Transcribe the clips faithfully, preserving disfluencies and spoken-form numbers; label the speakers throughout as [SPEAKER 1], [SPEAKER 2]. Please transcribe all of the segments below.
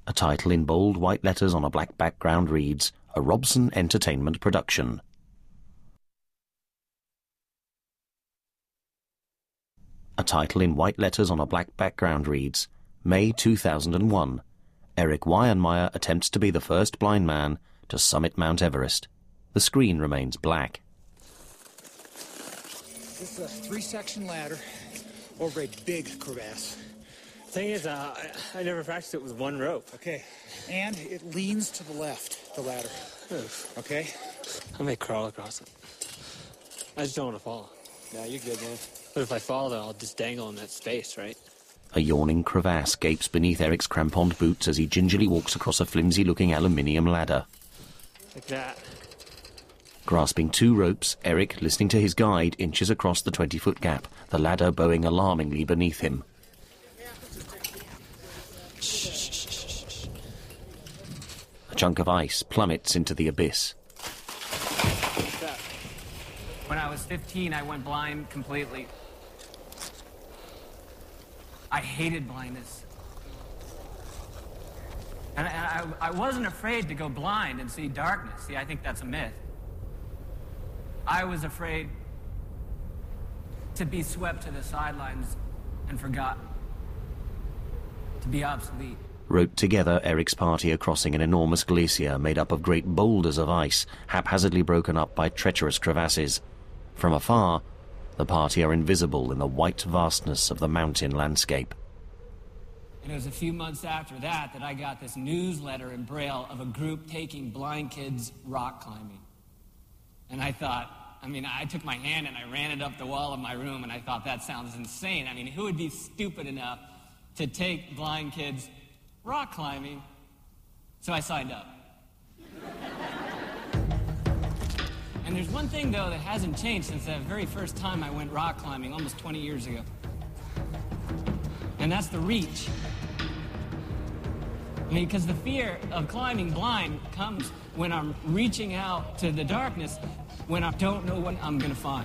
[SPEAKER 1] A title in bold white letters on a black background reads, "A Robson Entertainment Production." A title in white letters on a black background reads, May two thousand one. Eric Weihenmayer attempts to be the first blind man to summit Mount Everest. The screen remains black.
[SPEAKER 2] This is a three-section ladder over a big crevasse.
[SPEAKER 3] Thing is, uh, I, I never practiced it with one rope.
[SPEAKER 2] Okay, and it leans to the left, the ladder.
[SPEAKER 3] Oof.
[SPEAKER 2] Okay?
[SPEAKER 3] I may crawl across it. I just don't want to fall.
[SPEAKER 2] Yeah, you're good, man.
[SPEAKER 3] But if I fall, then I'll just dangle in that space, right?
[SPEAKER 1] A yawning crevasse gapes beneath Eric's cramponed boots as he gingerly walks across a flimsy-looking aluminium ladder.
[SPEAKER 3] Like that.
[SPEAKER 1] Grasping two ropes, Eric, listening to his guide, inches across the twenty-foot gap, the ladder bowing alarmingly beneath him. A chunk of ice plummets into the abyss.
[SPEAKER 4] When I was fifteen, I went blind completely. I hated blindness. And I, I, I wasn't afraid to go blind and see darkness. See, I think that's a myth. I was afraid to be swept to the sidelines and forgotten. To be obsolete.
[SPEAKER 1] Roped together, Eric's party are crossing an enormous glacier made up of great boulders of ice, haphazardly broken up by treacherous crevasses. From afar, the party are invisible in the white vastness of the mountain landscape.
[SPEAKER 4] It was a few months after that that I got this newsletter in Braille of a group taking blind kids rock climbing. And I thought, I mean, I took my hand and I ran it up the wall of my room, and I thought, that sounds insane. I mean, who would be stupid enough to take blind kids rock climbing? So I signed up. And there's one thing, though, that hasn't changed since that very first time I went rock climbing almost twenty years ago. And that's the reach. I mean, because the fear of climbing blind comes when I'm reaching out to the darkness, when I don't know what I'm going to find.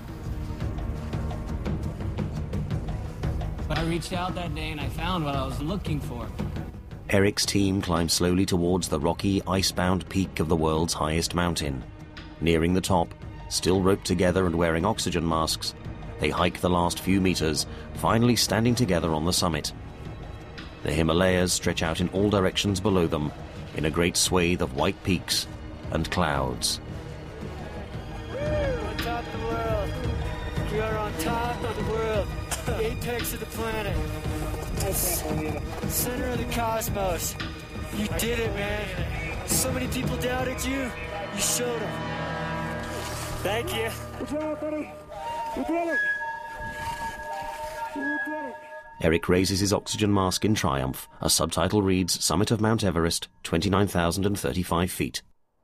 [SPEAKER 4] But I reached out that day and I found what I was looking for.
[SPEAKER 1] Eric's team climbs slowly towards the rocky, ice-bound peak of the world's highest mountain. Nearing the top, still roped together and wearing oxygen masks, they hike the last few meters, finally standing together on the summit. The Himalayas stretch out in all directions below them, in a great swathe of white peaks and clouds.
[SPEAKER 5] Woo! On top of the world. We are on top of the world. The apex of the planet. Center of the cosmos. You did it, man. So many people doubted you. You showed them. Thank you.
[SPEAKER 6] Good job, buddy. You did it. You did it.
[SPEAKER 1] Eric raises his oxygen mask in triumph. A subtitle reads, Summit of Mount Everest, twenty-nine thousand thirty-five feet.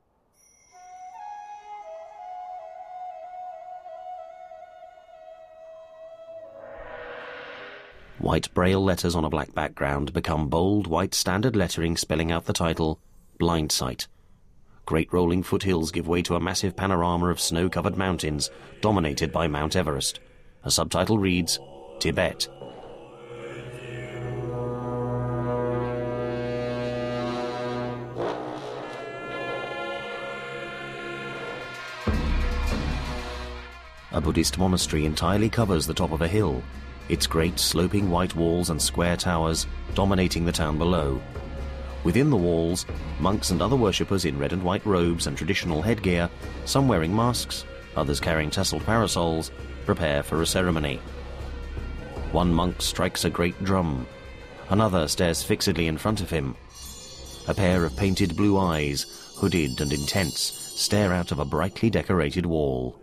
[SPEAKER 1] White braille letters on a black background become bold white standard lettering spelling out the title, Blind Sight. Great rolling foothills give way to a massive panorama of snow-covered mountains dominated by Mount Everest. A subtitle reads, Tibet. A Buddhist monastery entirely covers the top of a hill, its great sloping white walls and square towers dominating the town below. Within the walls, monks and other worshippers in red and white robes and traditional headgear, some wearing masks, others carrying tasseled parasols, prepare for a ceremony. One monk strikes a great drum. Another stares fixedly in front of him. A pair of painted blue eyes, hooded and intense, stare out of a brightly decorated wall.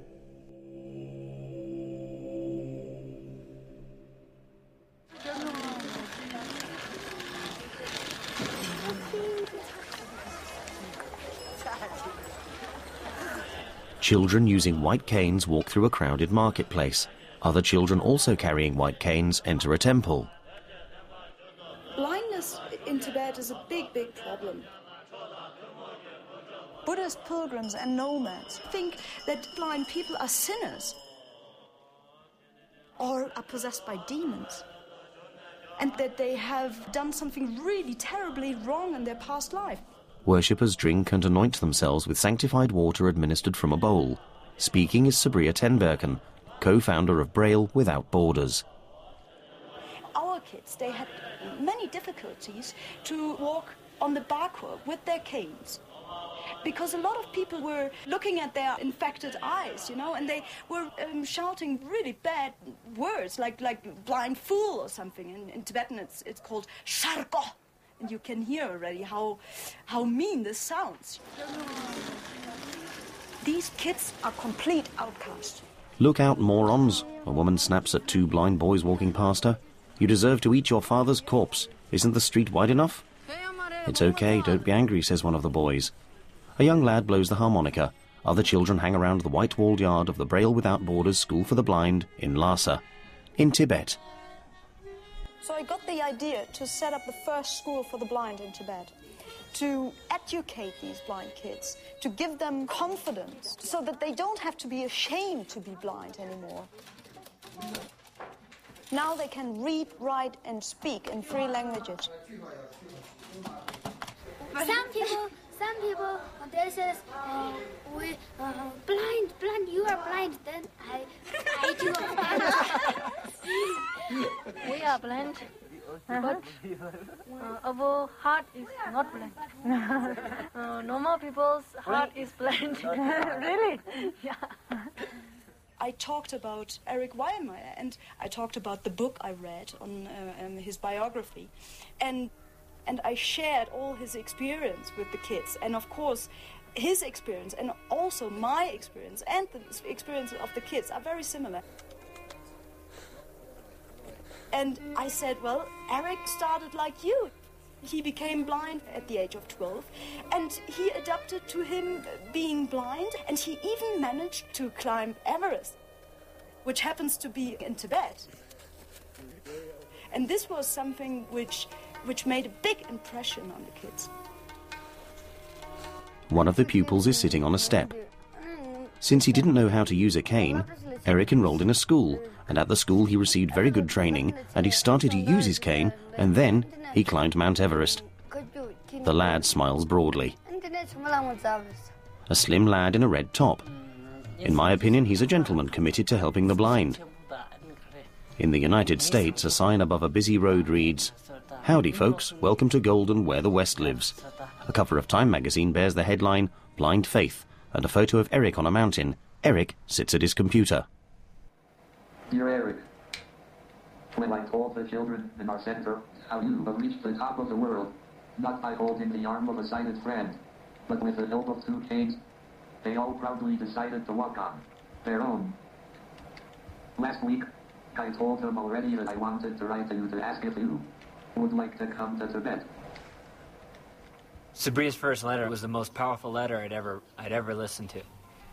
[SPEAKER 1] Children using white canes walk through a crowded marketplace. Other children also carrying white canes enter a temple.
[SPEAKER 7] Blindness in Tibet is a big, big problem. Buddhist pilgrims and nomads think that blind people are sinners or are possessed by demons. and that they have done something really terribly wrong in their past life.
[SPEAKER 1] Worshippers drink and anoint themselves with sanctified water administered from a bowl. Speaking is Sabria Tenberken, co-founder of Braille Without Borders.
[SPEAKER 7] Our kids, they had many difficulties to walk on the parkour with their canes, because a lot of people were looking at their infected eyes, you know, and they were um, shouting really bad words, like like blind fool or something. In, in Tibetan, it's it's called sharko, and you can hear already how how mean this sounds. These kids are complete outcasts.
[SPEAKER 1] Look out, morons! A woman snaps at two blind boys walking past her. You deserve to eat your father's corpse. Isn't the street wide enough? It's okay, don't be angry, says one of the boys. A young lad blows the harmonica. Other children hang around the white-walled yard of the Braille Without Borders School for the Blind in Lhasa, in Tibet.
[SPEAKER 7] So I got the idea to set up the first school for the blind in Tibet, to educate these blind kids, to give them confidence, so that they don't have to be ashamed to be blind anymore. Now they can read, write, and speak in three languages.
[SPEAKER 8] Some people, some people, they says, uh, we uh, blind, blind. You are blind. Then I, I do blind.
[SPEAKER 9] We are blind, but uh, our heart is not blind. uh, normal people's heart is blind. Really? Yeah.
[SPEAKER 7] I talked about Eric Weilmeyer, and I talked about the book I read on uh, um, his biography, and and I shared all his experience with the kids, and of course his experience and also my experience and the experience of the kids are very similar. And I said, well, Eric started like you. He became blind at the age of twelve, and he adapted to him being blind, and he even managed to climb Everest, which happens to be in Tibet. And this was something which, which made a big impression on the kids.
[SPEAKER 1] One of the pupils is sitting on a step. Since he didn't know how to use a cane, Eric enrolled in a school, and at the school he received very good training, and he started to use his cane, and then he climbed Mount Everest. The lad smiles broadly. A slim lad in a red top. In my opinion, he's a gentleman committed to helping the blind. In the United States, a sign above a busy road reads, "Howdy folks, welcome to Golden, where the West lives." A cover of Time magazine bears the headline, "Blind Faith," and a photo of Eric on a mountain. Eric sits at his computer.
[SPEAKER 10] Dear Eric, when I told the children in our center how you have reached the top of the world, not by holding the arm of a sighted friend, but with the help of two canes, they all proudly decided to walk on their own. Last week, I told them already that I wanted to write to you to ask if you would like to come to Tibet.
[SPEAKER 11] Sabria's first letter was the most powerful letter I'd ever, I'd ever listened to.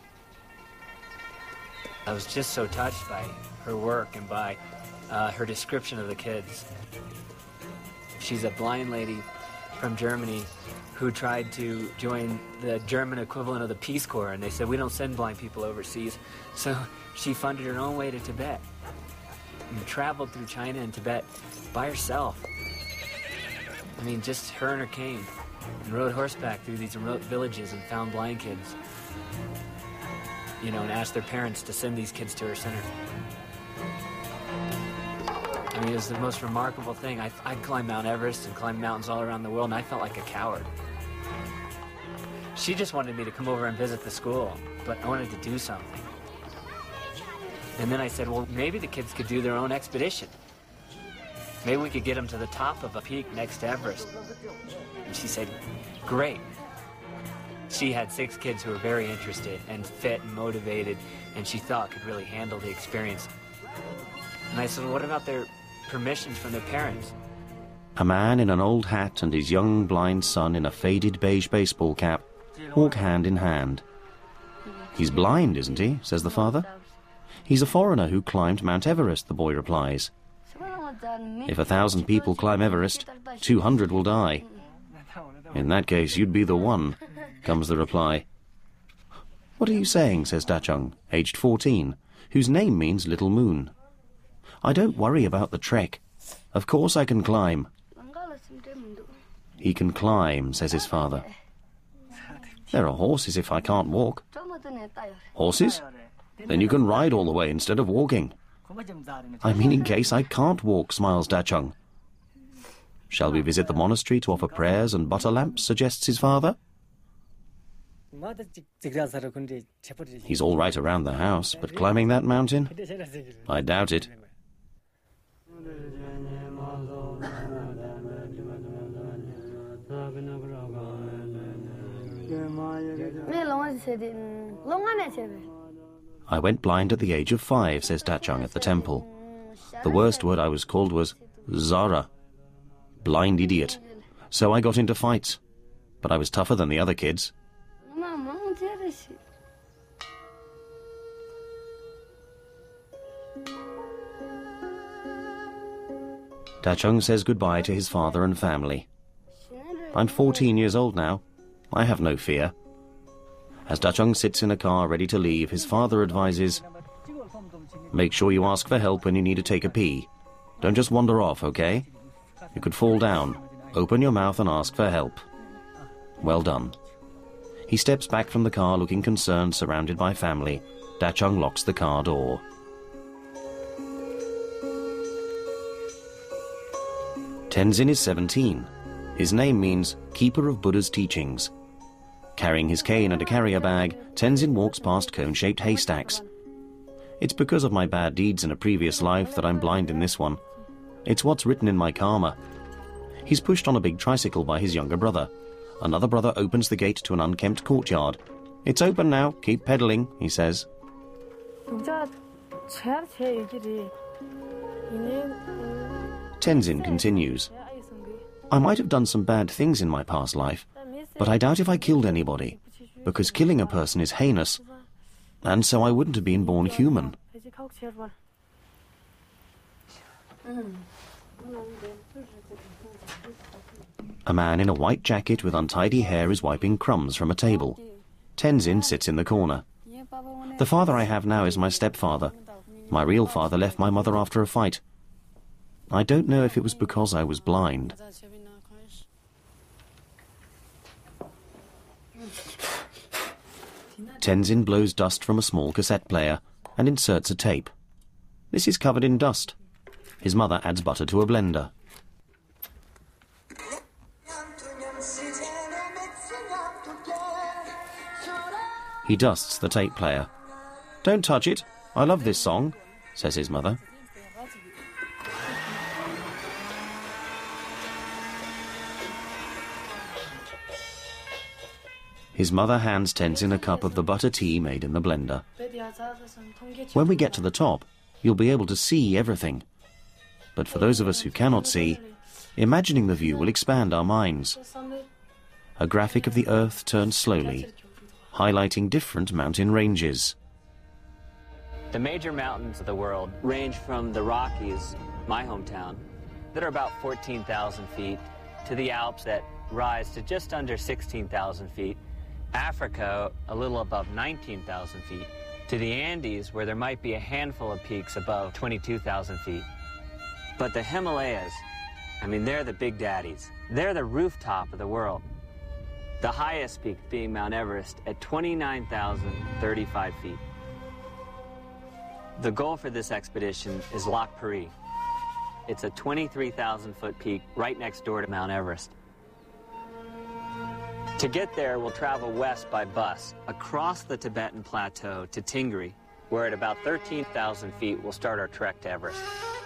[SPEAKER 11] I was just so touched by her work and by uh, her description of the kids. She's a blind lady from Germany who tried to join the German equivalent of the Peace Corps, and they said, we don't send blind people overseas. So she funded her own way to Tibet and traveled through China and Tibet by herself. I mean, just her and her cane, and rode horseback through these remote villages and found blind kids, you know, and asked their parents to send these kids to her center. I mean, it was the most remarkable thing. I, I'd climbed Mount Everest and climbed mountains all around the world, and I felt like a coward. She just wanted me to come over and visit the school, but I wanted to do something. And then I said, well, maybe the kids could do their own expedition. Maybe we could get them to the top of a peak next to Everest. And she said, great. She had six kids who were very interested and fit and motivated, and she thought could really handle the experience. And I said, well, what about their permissions from their parents?
[SPEAKER 1] A man in an old hat and his young blind son in a faded beige baseball cap walk hand in hand. He's blind, isn't he? Says the father. He's a foreigner who climbed Mount Everest, the boy replies. If a thousand people climb Everest, two hundred will die. In that case, you'd be the one, comes the reply. What are you saying, says Dachung, aged fourteen, whose name means little moon. I don't worry about the trek. Of course I can climb. He can climb, says his father. There are horses if I can't walk. Horses? Then you can ride all the way instead of walking. I mean in case I can't walk, smiles Dachung. Shall we visit the monastery to offer prayers and butter lamps, suggests his father. He's all right around the house, but climbing that mountain? I doubt it. I went blind at the age of five, says Dachung at the temple. The worst word I was called was Zara, blind idiot. So I got into fights, but I was tougher than the other kids. Dachung says goodbye to his father and family. I'm fourteen years old now. I have no fear. As Dachung sits in a car ready to leave, his father advises, make sure you ask for help when you need to take a pee. Don't just wander off, okay? You could fall down. Open your mouth and ask for help. Well done. He steps back from the car looking concerned, surrounded by family. Dachung locks the car door. Tenzin is seventeen. His name means Keeper of Buddha's Teachings. Carrying his cane and a carrier bag, Tenzin walks past cone-shaped haystacks. It's because of my bad deeds in a previous life that I'm blind in this one. It's what's written in my karma. He's pushed on a big tricycle by his younger brother. Another brother opens the gate to an unkempt courtyard. It's open now, keep pedaling, he says. Tenzin continues. I might have done some bad things in my past life, but I doubt if I killed anybody, because killing a person is heinous, and so I wouldn't have been born human. A man in a white jacket with untidy hair is wiping crumbs from a table. Tenzin sits in the corner. The father I have now is my stepfather. My real father left my mother after a fight. I don't know if it was because I was blind. Tenzin blows dust from a small cassette player and inserts a tape. This is covered in dust. His mother adds butter to a blender. He dusts the tape player. Don't touch it. I love this song, says his mother. His mother hands Tenzin a cup of the butter tea made in the blender. When we get to the top, you'll be able to see everything. But for those of us who cannot see, imagining the view will expand our minds. A graphic of the earth turns slowly, highlighting different mountain ranges.
[SPEAKER 11] The major mountains of the world range from the Rockies, my hometown, that are about fourteen thousand feet, to the Alps that rise to just under sixteen thousand feet, Africa a little above nineteen thousand feet, to the Andes where there might be a handful of peaks above twenty-two thousand feet. But the Himalayas, I mean, they're the big daddies. They're the rooftop of the world. The highest peak being Mount Everest at twenty-nine thousand thirty-five feet. The goal for this expedition is Lac Pari. It's a twenty-three thousand foot peak right next door to Mount Everest. To get there, we'll travel west by bus across the Tibetan Plateau to Tingri, where at about thirteen thousand feet we'll start our trek to Everest.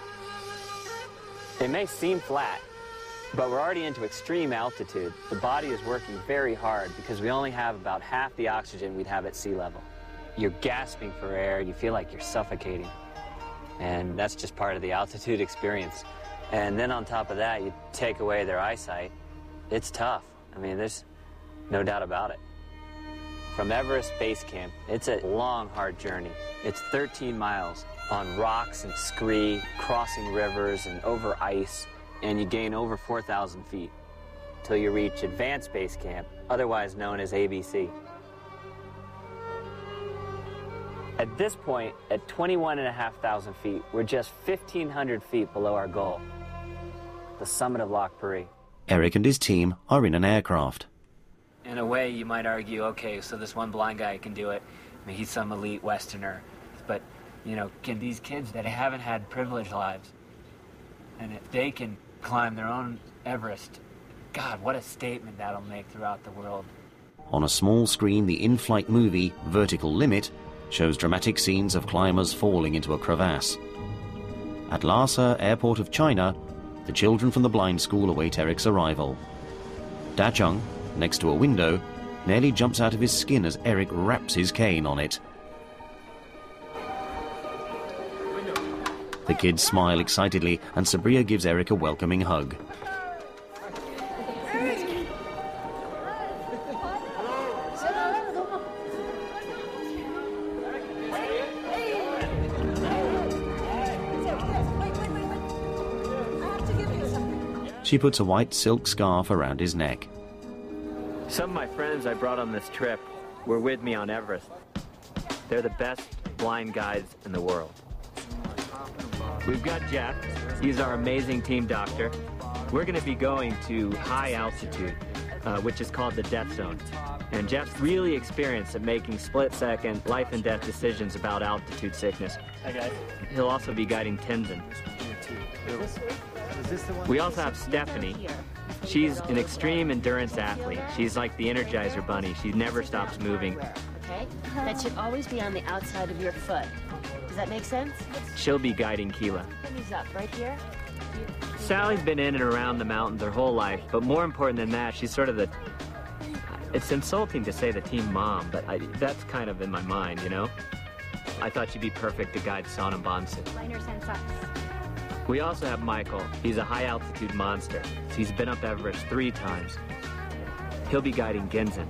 [SPEAKER 11] It may seem flat, but we're already into extreme altitude. The body is working very hard because we only have about half the oxygen we'd have at sea level. You're gasping for air, you feel like you're suffocating. And that's just part of the altitude experience. And then on top of that, you take away their eyesight. It's tough. I mean, there's no doubt about it. From Everest Base Camp, it's a long, hard journey. It's thirteen miles on rocks and scree, crossing rivers and over ice, and you gain over four thousand feet till you reach Advanced Base Camp, otherwise known as A B C. At this point, at twenty-one and a half thousand feet, we're just fifteen hundred feet below our goal. the summit of Loch Paree.
[SPEAKER 1] Eric and his team are in an aircraft.
[SPEAKER 11] In a way, you might argue, okay, so this one blind guy can do it. I mean, he's some elite Westerner. But, you know, can these kids that haven't had privileged lives, and if they can climb their own Everest, God, what a statement that'll make throughout the world.
[SPEAKER 1] On a small screen, the in-flight movie Vertical Limit shows dramatic scenes of climbers falling into a crevasse. At Lhasa, airport of China, the children from the blind school await Eric's arrival. Da Chung, next to a window, nearly jumps out of his skin as Eric wraps his cane on it. The kids smile excitedly, and Sabria gives Eric a welcoming hug. She puts a white silk scarf around his neck.
[SPEAKER 11] Some of my friends I brought on this trip were with me on Everest. They're the best blind guides in the world. We've got Jeff. He's our amazing team doctor. We're going to be going to high altitude, uh, which is called the death zone. And Jeff's really experienced at making split-second, life-and-death decisions about altitude sickness.
[SPEAKER 5] Hi, guys.
[SPEAKER 11] He'll also be guiding Tenzin. We also have Stephanie. She's an extreme endurance athlete. She's like the Energizer Bunny. She never stops moving.
[SPEAKER 12] Okay? That should always be on the outside of your foot. Does that make sense?
[SPEAKER 11] She'll be guiding Keela.
[SPEAKER 12] Knees up, right here.
[SPEAKER 11] Sally's been in and around the mountains her whole life, but more important than that, she's sort of the... It's insulting to say the team mom, but I, that's kind of in my mind, you know? I thought she'd be perfect to guide Sonam Bonsu.
[SPEAKER 12] Liners and socks.
[SPEAKER 11] We also have Michael. He's a high-altitude monster. He's been up Everest three times. He'll be guiding Ginzin.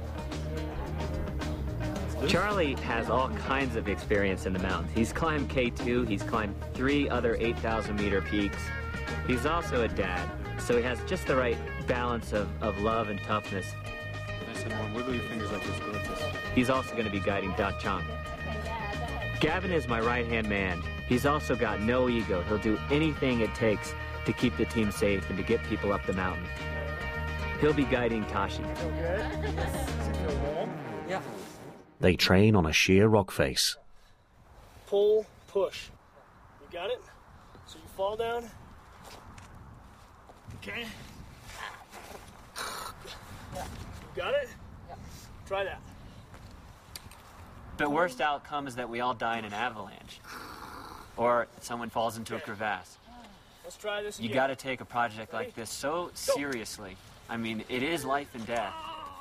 [SPEAKER 11] Charlie has all kinds of experience in the mountains. He's climbed K two, he's climbed three other eight thousand meter peaks. He's also a dad, so he has just the right balance of, of love and toughness.
[SPEAKER 3] Nice and warm. Wiggle your fingers like this. Go like this.
[SPEAKER 11] He's also going to be guiding Da Chang. Gavin is my right-hand man. He's also got no ego. He'll do anything it takes to keep the team safe and to get people up the mountain. He'll be guiding Tashi.
[SPEAKER 5] Feel good? Does it feel warm? Yeah.
[SPEAKER 1] They train on a sheer rock face.
[SPEAKER 5] Pull, push. You got it? So you fall down. Okay. You got it? Try that.
[SPEAKER 11] The worst outcome is that we all die in an avalanche. Or someone falls into a crevasse.
[SPEAKER 5] Let's try this again.
[SPEAKER 11] You got to take a project like this so seriously. I mean, it is life and death.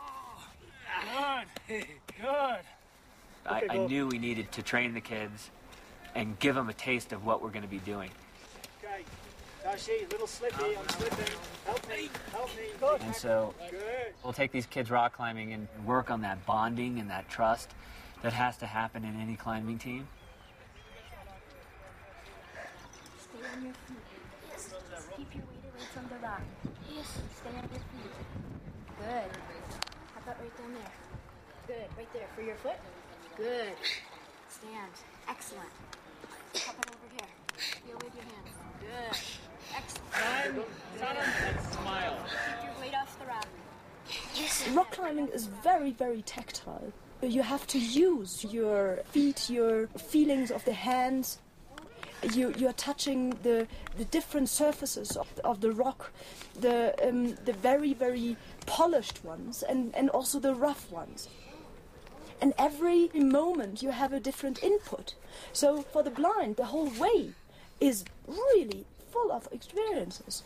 [SPEAKER 5] Good. Good.
[SPEAKER 11] I,
[SPEAKER 5] Okay,
[SPEAKER 11] I
[SPEAKER 5] go.
[SPEAKER 11] knew we needed to train the kids and give them a taste of what we're going to be doing.
[SPEAKER 5] Okay. Tashi, a little slippy. I'm slipping. Help me. Help me. Good.
[SPEAKER 11] And so
[SPEAKER 5] Good.
[SPEAKER 11] we'll take these kids rock climbing and work on that bonding and that trust that has to happen in any climbing team.
[SPEAKER 8] Stay on your feet. Yes. Keep your weight away from the rock. Yes. Stay on your feet. Good. How about right down there? Good. Right there for your foot. Good. Stand. Excellent. How about over here? Feel with your hands. Good. Excellent.
[SPEAKER 11] Smile.
[SPEAKER 8] Keep your weight off the rock. Yes.
[SPEAKER 7] Rock climbing is very, very tactile. You have to use your feet, your feelings of the hands. You you are touching the the different surfaces of the, of the rock, the um, the very very polished ones and, and also the rough ones. And every moment you have a different input. So for the blind, the whole way is really full of experiences.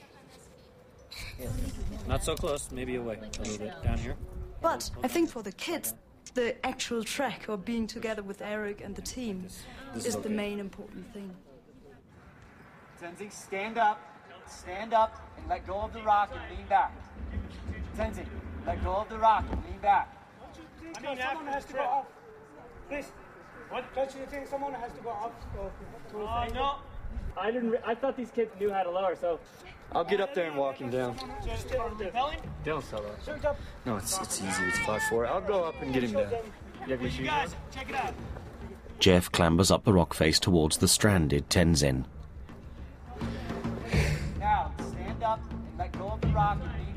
[SPEAKER 3] Not so close. Maybe away a little bit. Down here.
[SPEAKER 13] But I think for the kids, the actual trek or being together with Eric and the team
[SPEAKER 3] This
[SPEAKER 13] is
[SPEAKER 3] is
[SPEAKER 13] the
[SPEAKER 3] okay.
[SPEAKER 13] main important thing.
[SPEAKER 14] Tenzing, stand up, stand up, and let go of the rock and lean back. Tenzing, let go of the rock and lean back.
[SPEAKER 5] I mean, someone has to go up. Please. What? Don't you think someone has to go up? Go to
[SPEAKER 11] Oh, no. I didn't. Re- I thought these kids knew how to lower, so
[SPEAKER 14] I'll get up there and walk him down.
[SPEAKER 5] Just uh, repel him.
[SPEAKER 11] don't solo.
[SPEAKER 5] Shoot up.
[SPEAKER 14] No, it's it's easy. It's five four. I'll go up and get him down. You have your shoes on?
[SPEAKER 5] Check it out.
[SPEAKER 1] Jeff clambers up the rock face towards the stranded Tenzin.
[SPEAKER 14] Now, stand up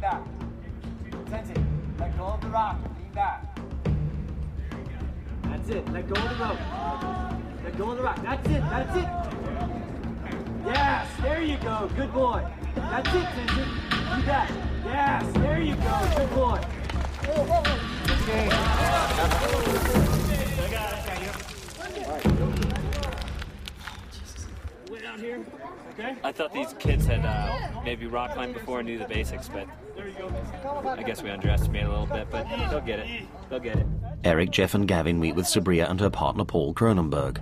[SPEAKER 14] back. Tenzing, let go of the rock and lean back. That's it. Let go of the rope. Let go of the rock. That's it. That's it. Yes, there you go. Good boy. That's it, Tenzing. You got it. Yes, there you go. Good boy. Okay. I got it. All right. Way down here. Okay.
[SPEAKER 11] I thought these kids had uh, maybe rock climbed before and knew the basics, but I guess we underestimated a little bit, but they'll get it. They'll get it.
[SPEAKER 1] Eric, Jeff and Gavin meet with Sabria and her partner Paul Cronenberg.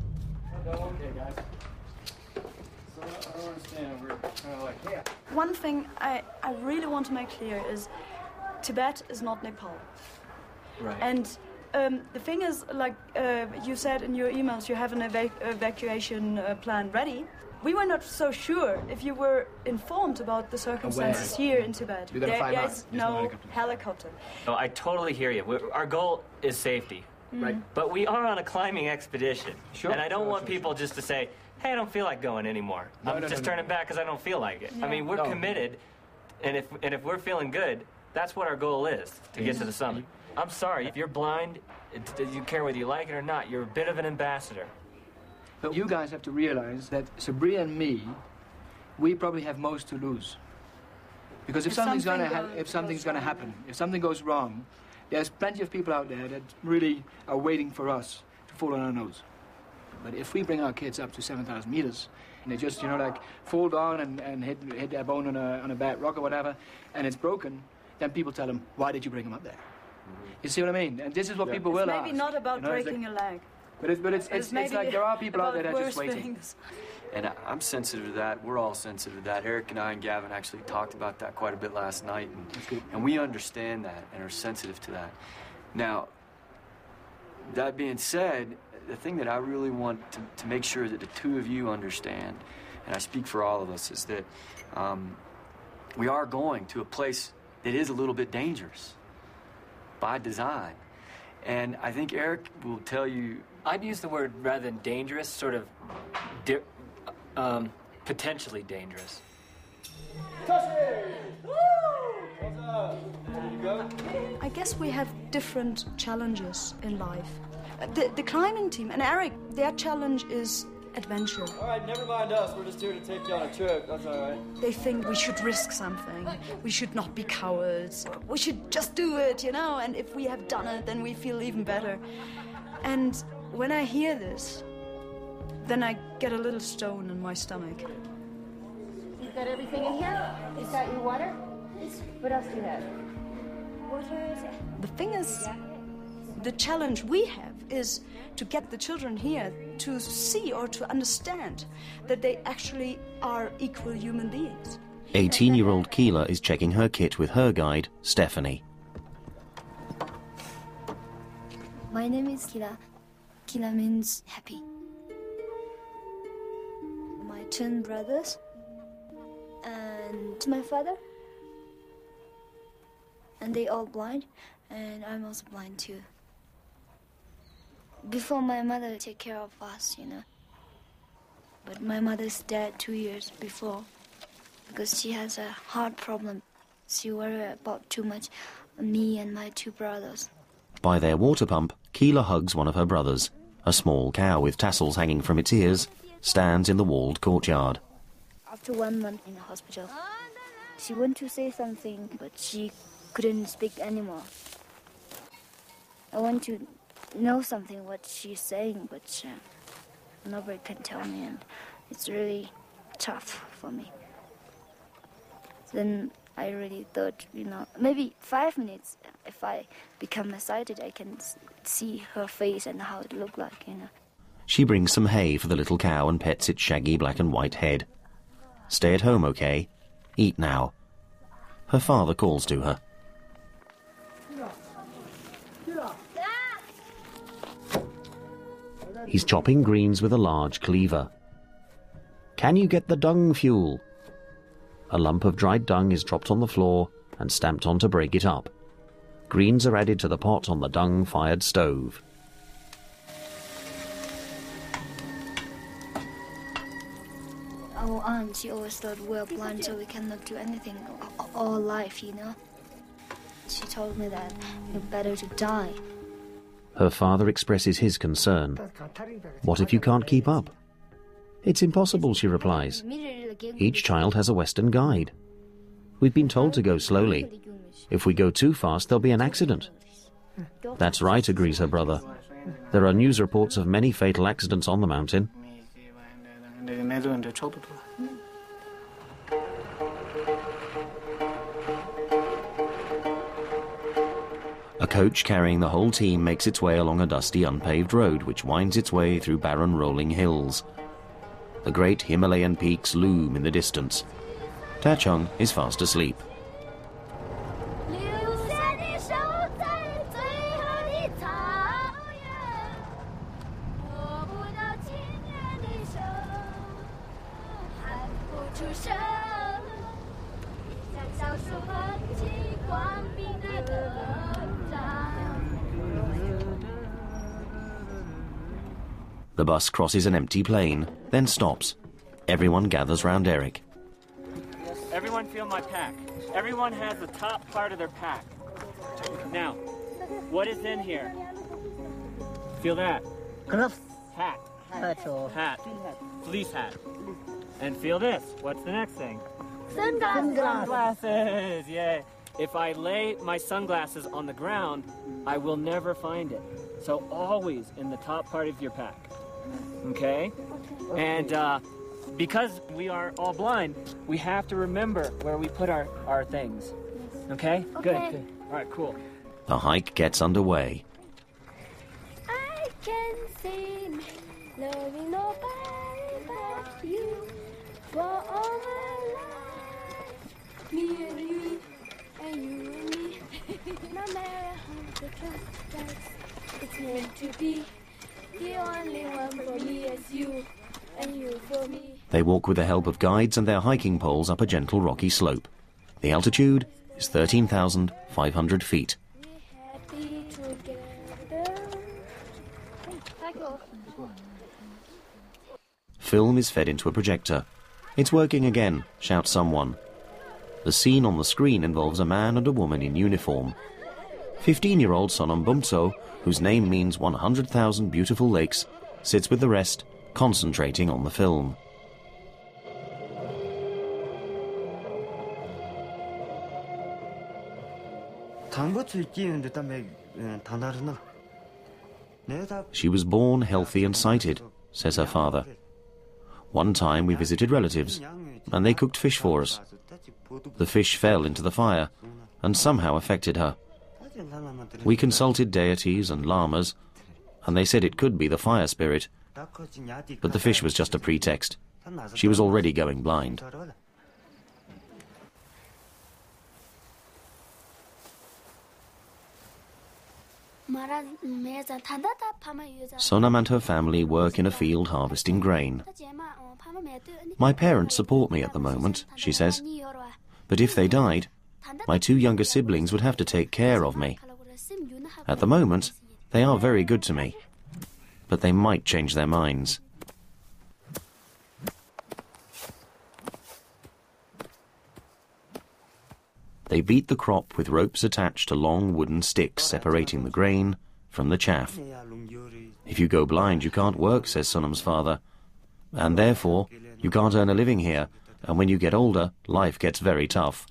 [SPEAKER 13] One thing I, I really want to make clear is Tibet is not Nepal.
[SPEAKER 11] Right.
[SPEAKER 13] And um, the thing is, like uh, you said in your emails, you have an eva evacuation uh, plan ready. We were not so sure if you were informed about the circumstances here in Tibet.
[SPEAKER 11] You're gonna
[SPEAKER 13] There
[SPEAKER 11] find out.
[SPEAKER 13] is
[SPEAKER 11] There's no
[SPEAKER 13] no
[SPEAKER 11] helicopter.
[SPEAKER 13] helicopter.
[SPEAKER 11] No, I totally hear you. We're, our goal is safety.
[SPEAKER 13] Right.
[SPEAKER 11] But we are on a climbing expedition.
[SPEAKER 15] Sure.
[SPEAKER 11] And I don't
[SPEAKER 15] Sure,
[SPEAKER 11] want
[SPEAKER 15] sure,
[SPEAKER 11] people just to say, hey, I don't feel like going anymore.
[SPEAKER 15] No,
[SPEAKER 11] I'm
[SPEAKER 15] no,
[SPEAKER 11] just
[SPEAKER 15] no, no.
[SPEAKER 11] turning back because I don't feel like it. I
[SPEAKER 15] Yeah.
[SPEAKER 11] mean, we're
[SPEAKER 15] No.
[SPEAKER 11] committed, and if, and if we're feeling good, that's what our goal is, to get to the summit. I'm sorry, if you're blind, it, you care whether you like it or not, you're a bit of an ambassador.
[SPEAKER 15] But you guys have to realize that Sabria and me, we probably have most to lose. Because if,
[SPEAKER 13] If
[SPEAKER 15] something's
[SPEAKER 13] something
[SPEAKER 15] gonna ha
[SPEAKER 13] goes-
[SPEAKER 15] if something's
[SPEAKER 13] goes
[SPEAKER 15] gonna
[SPEAKER 13] wrong.
[SPEAKER 15] happen, if something goes wrong, there's plenty of people out there that really are waiting for us to fall on our nose. But if we bring our kids up to seven thousand meters, and they just, you know, like fall down and, and hit, hit their bone on a, on a bad rock or whatever, and it's broken, then people tell them, why did you bring them up there? You see what I mean? And this is what
[SPEAKER 13] Yeah.
[SPEAKER 15] people
[SPEAKER 13] It's
[SPEAKER 15] will
[SPEAKER 13] maybe
[SPEAKER 15] ask.
[SPEAKER 13] not about
[SPEAKER 15] you know, it's
[SPEAKER 13] breaking
[SPEAKER 15] like,
[SPEAKER 13] a leg.
[SPEAKER 15] But it's, but it's,
[SPEAKER 13] It's
[SPEAKER 15] it's, it's
[SPEAKER 13] maybe
[SPEAKER 15] like there are people out there that
[SPEAKER 13] about
[SPEAKER 15] are just
[SPEAKER 13] worse
[SPEAKER 15] waiting.
[SPEAKER 13] things.
[SPEAKER 16] And I- I'm sensitive to that. We're all sensitive to that. Eric and I and Gavin actually talked about that quite a bit last night, and, and we understand that and are sensitive to that. Now, that being said, the thing that I really want to, to make sure that the two of you understand, and I speak for all of us, is that um, we are going to a place that is a little bit dangerous by design. And I think Eric will tell you...
[SPEAKER 11] I'd use the word, rather than dangerous, sort of di um, potentially dangerous.
[SPEAKER 13] I guess we have different challenges in life. Uh, The, the climbing team and Eric, their challenge is adventure.
[SPEAKER 14] All right, never mind us. We're just here to take you on a trip. That's all right.
[SPEAKER 13] They think we should risk something. We should not be cowards. We should just do it, you know? And if we have done it, then we feel even better. And when I hear this, then I get a little stone in my stomach.
[SPEAKER 8] You've got everything in here? Is that your water? What else do you have? Water.
[SPEAKER 13] The thing is, the challenge we have is to get the children here to see or to understand that they actually are equal human beings.
[SPEAKER 1] eighteen-year-old Keela is checking her kit with her guide, Stephanie.
[SPEAKER 8] My name is Kila. Kila means happy. My twin brothers and my father. And they all blind, and I'm also blind too. Before my mother take care of us, you know. But my mother's dead two years before because she has a heart problem. She worry about too much me and my two brothers.
[SPEAKER 1] By their water pump, Keela hugs one of her brothers. A small cow with tassels hanging from its ears stands in the walled courtyard.
[SPEAKER 8] After one month in the hospital, she wanted to say something, but she couldn't speak anymore. I want to know something what she's saying, but uh, nobody can tell me, and it's really tough for me. Then I really thought, you know, maybe five minutes, if I become excited, I can s- see her face and how it looked like, you know.
[SPEAKER 1] She brings some hay for the little cow and pets its shaggy black and white head. Stay at home, okay? Eat now. Her father calls to her. He's chopping greens with a large cleaver. Can you get the dung fuel? A lump of dried dung is dropped on the floor and stamped on to break it up. Greens are added to the pot on the dung-fired stove.
[SPEAKER 8] Our aunt, she always thought we're blind, so we cannot do anything all, all life, you know. told me that you're better to die.
[SPEAKER 1] Her father expresses his concern. What if you can't keep up? It's impossible, she replies. Each child has a Western guide. We've been told to go slowly. If we go too fast, there'll be an accident. That's right, agrees her brother. There are news reports of many fatal accidents on the mountain. A coach carrying the whole team makes its way along a dusty, unpaved road which winds its way through barren, rolling hills. The great Himalayan peaks loom in the distance. Tachung is fast asleep. The bus crosses an empty plain, then stops. Everyone gathers round Eric.
[SPEAKER 14] Everyone feel my pack. Everyone has the top part of their pack. Now, what is in here? Feel that.
[SPEAKER 5] Gloves.
[SPEAKER 14] Hat.
[SPEAKER 5] Hat.
[SPEAKER 14] Hat. Fleece hat. And feel this. What's the next thing?
[SPEAKER 8] Sunglasses.
[SPEAKER 14] Sunglasses. Yay. If I lay my sunglasses on the ground, I will never find it. So always in the top part of your pack. Okay? And uh, because we are all blind, we have to remember where we put our, our things. Okay?
[SPEAKER 8] Okay.
[SPEAKER 14] Good, good. All right, cool.
[SPEAKER 1] The hike gets underway.
[SPEAKER 8] I can sing, loving nobody but you for all my life. Me and you, and you and me. No matter how the clock strikes, it's meant to be. The only one for me is you, and you for me.
[SPEAKER 1] They walk with the help of guides and their hiking poles up a gentle rocky slope. The altitude is thirteen thousand five hundred feet.
[SPEAKER 8] Happy together.
[SPEAKER 1] Film is fed into a projector. It's working again, shouts someone. The scene on the screen involves a man and a woman in uniform. fifteen-year-old Sonam Bumtso, whose name means one hundred thousand beautiful lakes, sits with the rest, concentrating on the film. She was born healthy and sighted, says her father. One time we visited relatives, and they cooked fish for us. The fish fell into the fire, and somehow affected her. We consulted deities and lamas, and they said it could be the fire spirit, but the fish was just a pretext. She was already going blind. Sonam and her family work in a field harvesting grain. My parents support me at the moment, she says, but if they died, my two younger siblings would have to take care of me. At the moment, they are very good to me, but they might change their minds. They beat the crop with ropes attached to long wooden sticks separating the grain from the chaff. If you go blind, you can't work, says Sonam's father, and therefore you can't earn a living here, and when you get older, life gets very tough.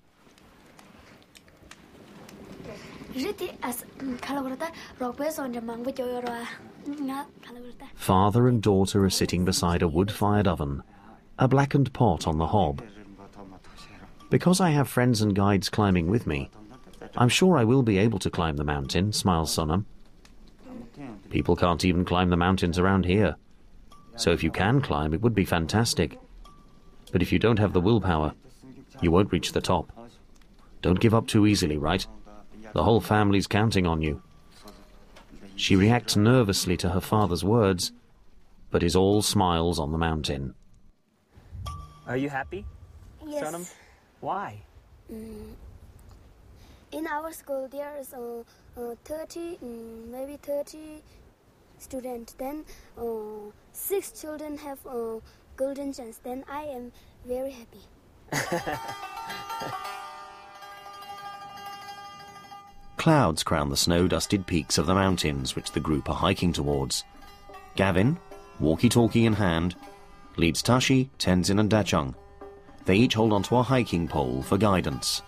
[SPEAKER 1] Father and daughter are sitting beside a wood-fired oven, a blackened pot on the hob. Because I have friends and guides climbing with me, I'm sure I will be able to climb the mountain, smiles Sonam. People can't even climb the mountains around here. So if you can climb, it would be fantastic. But if you don't have the willpower, you won't reach the top. Don't give up too easily, right? The whole family's counting on you. She reacts nervously to her father's words, but is all smiles on the mountain.
[SPEAKER 14] Are you happy?
[SPEAKER 8] Yes.
[SPEAKER 14] Sonam? Why?
[SPEAKER 8] Mm. In our school, there is uh, uh, thirty, mm, maybe thirty students. Then uh, six children have a uh, golden chance. Then I am very happy.
[SPEAKER 1] Clouds crown the snow-dusted peaks of the mountains which the group are hiking towards. Gavin, walkie-talkie in hand, leads Tashi, Tenzin and Dachung. They each hold onto a hiking pole for guidance.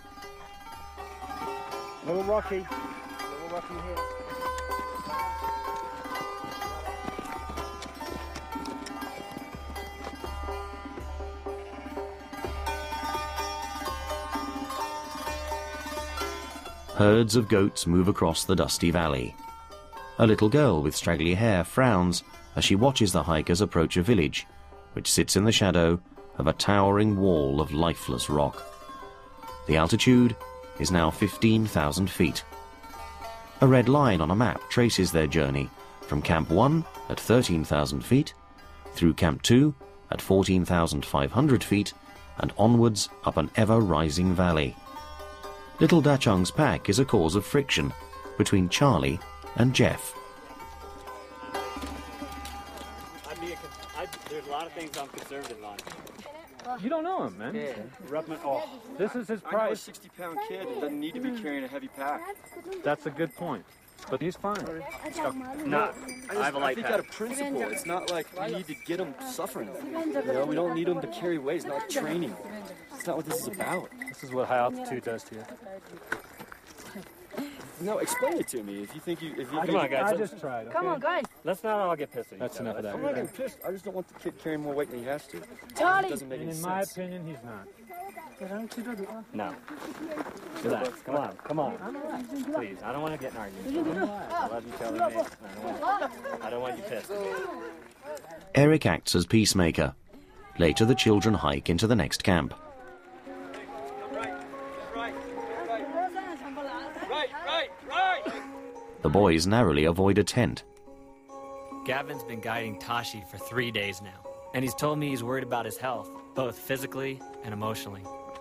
[SPEAKER 6] Little rocky. Little rocky here.
[SPEAKER 1] Herds of goats move across the dusty valley. A little girl with straggly hair frowns as she watches the hikers approach a village, which sits in the shadow of a towering wall of lifeless rock. The altitude is now fifteen thousand feet. A red line on a map traces their journey from Camp one at thirteen thousand feet, through Camp two at fourteen thousand five hundred feet, and onwards up an ever-rising valley. Little Dachung's pack is a cause of friction between Charlie and Jeff.
[SPEAKER 3] I'd be a, I'd, there's a lot of things I'm conservative on.
[SPEAKER 17] You don't know him, man.
[SPEAKER 3] Yeah.
[SPEAKER 17] Rub him off. This is his
[SPEAKER 16] I know a
[SPEAKER 17] price.
[SPEAKER 16] sixty pound kid that doesn't need to be carrying a heavy pack.
[SPEAKER 17] That's a good point. But he's fine.
[SPEAKER 3] Nah,
[SPEAKER 16] I,
[SPEAKER 3] I have a light
[SPEAKER 16] I think
[SPEAKER 3] pack.
[SPEAKER 16] out of principle, it's not like we need to get him suffering. You know, we don't need him to carry weight. It's not training. It's not what this is about.
[SPEAKER 17] This is what high altitude does to you.
[SPEAKER 16] No, explain it to me. If you think you, if you
[SPEAKER 17] Come
[SPEAKER 16] think
[SPEAKER 17] on, guys.
[SPEAKER 16] I
[SPEAKER 17] I just tried. Okay?
[SPEAKER 9] Come on, guys.
[SPEAKER 3] Let's not all get pissed.
[SPEAKER 17] That's enough of that.
[SPEAKER 16] I'm not getting pissed. I just don't want the kid carrying more weight than he has to.
[SPEAKER 9] Charlie.
[SPEAKER 16] It doesn't make
[SPEAKER 17] And
[SPEAKER 16] any
[SPEAKER 17] in my
[SPEAKER 16] sense.
[SPEAKER 17] opinion, he's not.
[SPEAKER 3] No. Relax. Come on. Come on. Please. I don't want to get in an argument. I love you, Charlie. Man. I don't want, I don't want you pissed.
[SPEAKER 1] Eric acts as peacemaker. Later, the children hike into the next camp. The boys narrowly avoid a tent.
[SPEAKER 11] Gavin's been guiding Tashi for three days now, and he's told me he's worried about his health, both physically and emotionally.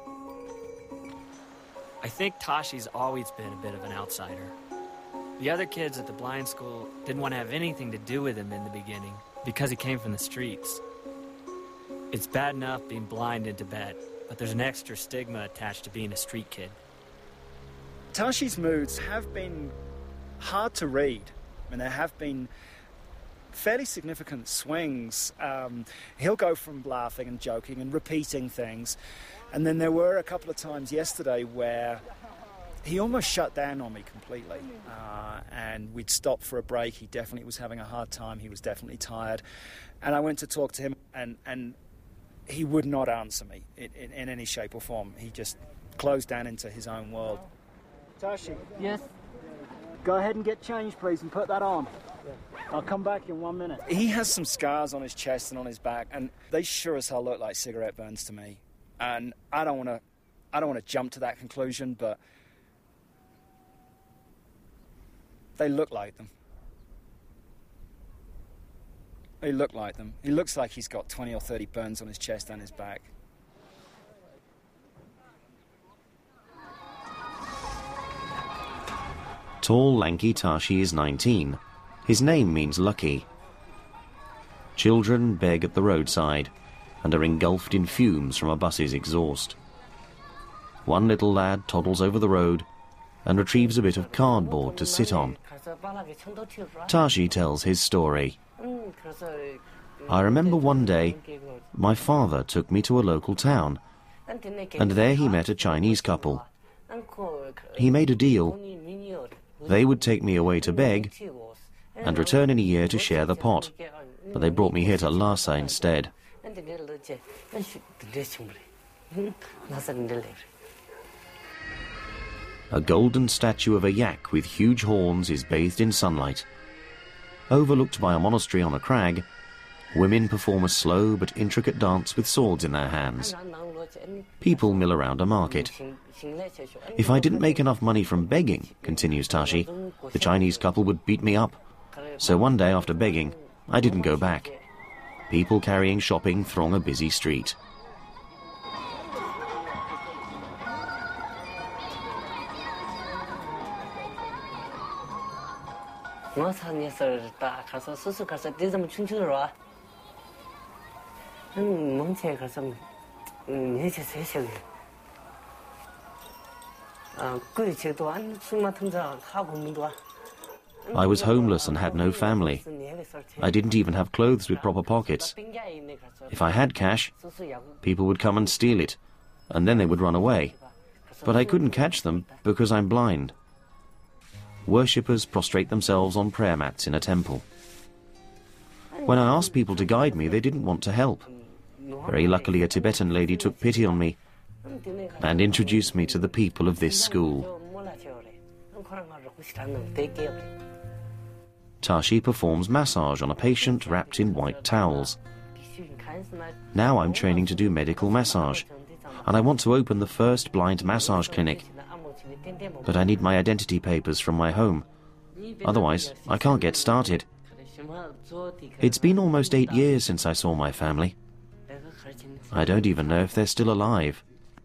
[SPEAKER 11] I think Tashi's always been a bit of an outsider. The other kids at the blind school didn't want to have anything to do with him in the beginning because he came from the streets. It's bad enough being blind in Tibet, but there's an extra stigma attached to being a street kid.
[SPEAKER 18] Tashi's moods have been hard to read. I mean, there have been fairly significant swings. Um, he'll go from laughing and joking and repeating things. And then there were a couple of times yesterday where he almost shut down on me completely. Uh, and we'd stopped for a break. He definitely was having a hard time. He was definitely tired. And I went to talk to him, and, and he would not answer me in, in, in any shape or form. He just closed down into his own world.
[SPEAKER 6] Tashi.
[SPEAKER 9] Yes.
[SPEAKER 6] Go ahead and get changed, please, and put that on. I'll come back in one minute.
[SPEAKER 18] He has some scars on his chest and on his back, and they sure as hell look like cigarette burns to me. And I don't want to, I don't want to jump to that conclusion, but they look like them. They look like them. He looks like he's got twenty or thirty burns on his chest and his back.
[SPEAKER 1] Tall, lanky Tashi is nineteen. His name means lucky. Children beg at the roadside and are engulfed in fumes from a bus's exhaust. One little lad toddles over the road and retrieves a bit of cardboard to sit on. Tashi tells his story. I remember one day my father took me to a local town, and there he met a Chinese couple. He made a deal. They would take me away to beg and return in a year to share the pot, but they brought me here to Lhasa instead. A golden statue of a yak with huge horns is bathed in sunlight. Overlooked by a monastery on a crag, women perform a slow but intricate dance with swords in their hands. People mill around a market. If I didn't make enough money from begging, continues Tashi, the Chinese couple would beat me up. So one day after begging, I didn't go back. People carrying shopping throng a busy street. I was homeless and had no family. I didn't even have clothes with proper pockets. If I had cash, people would come and steal it, and then they would run away. But I couldn't catch them because I'm blind. Worshippers prostrate themselves on prayer mats in a temple. When I asked people to guide me, they didn't want to help. Very luckily, a Tibetan lady took pity on me and introduced me to the people of this school. Tashi performs massage on a patient wrapped in white towels. Now I'm training to do medical massage, and I want to open the first blind massage clinic. But I need my identity papers from my home. Otherwise, I can't get started. It's been almost eight years since I saw my family. I don't even know if they're still alive.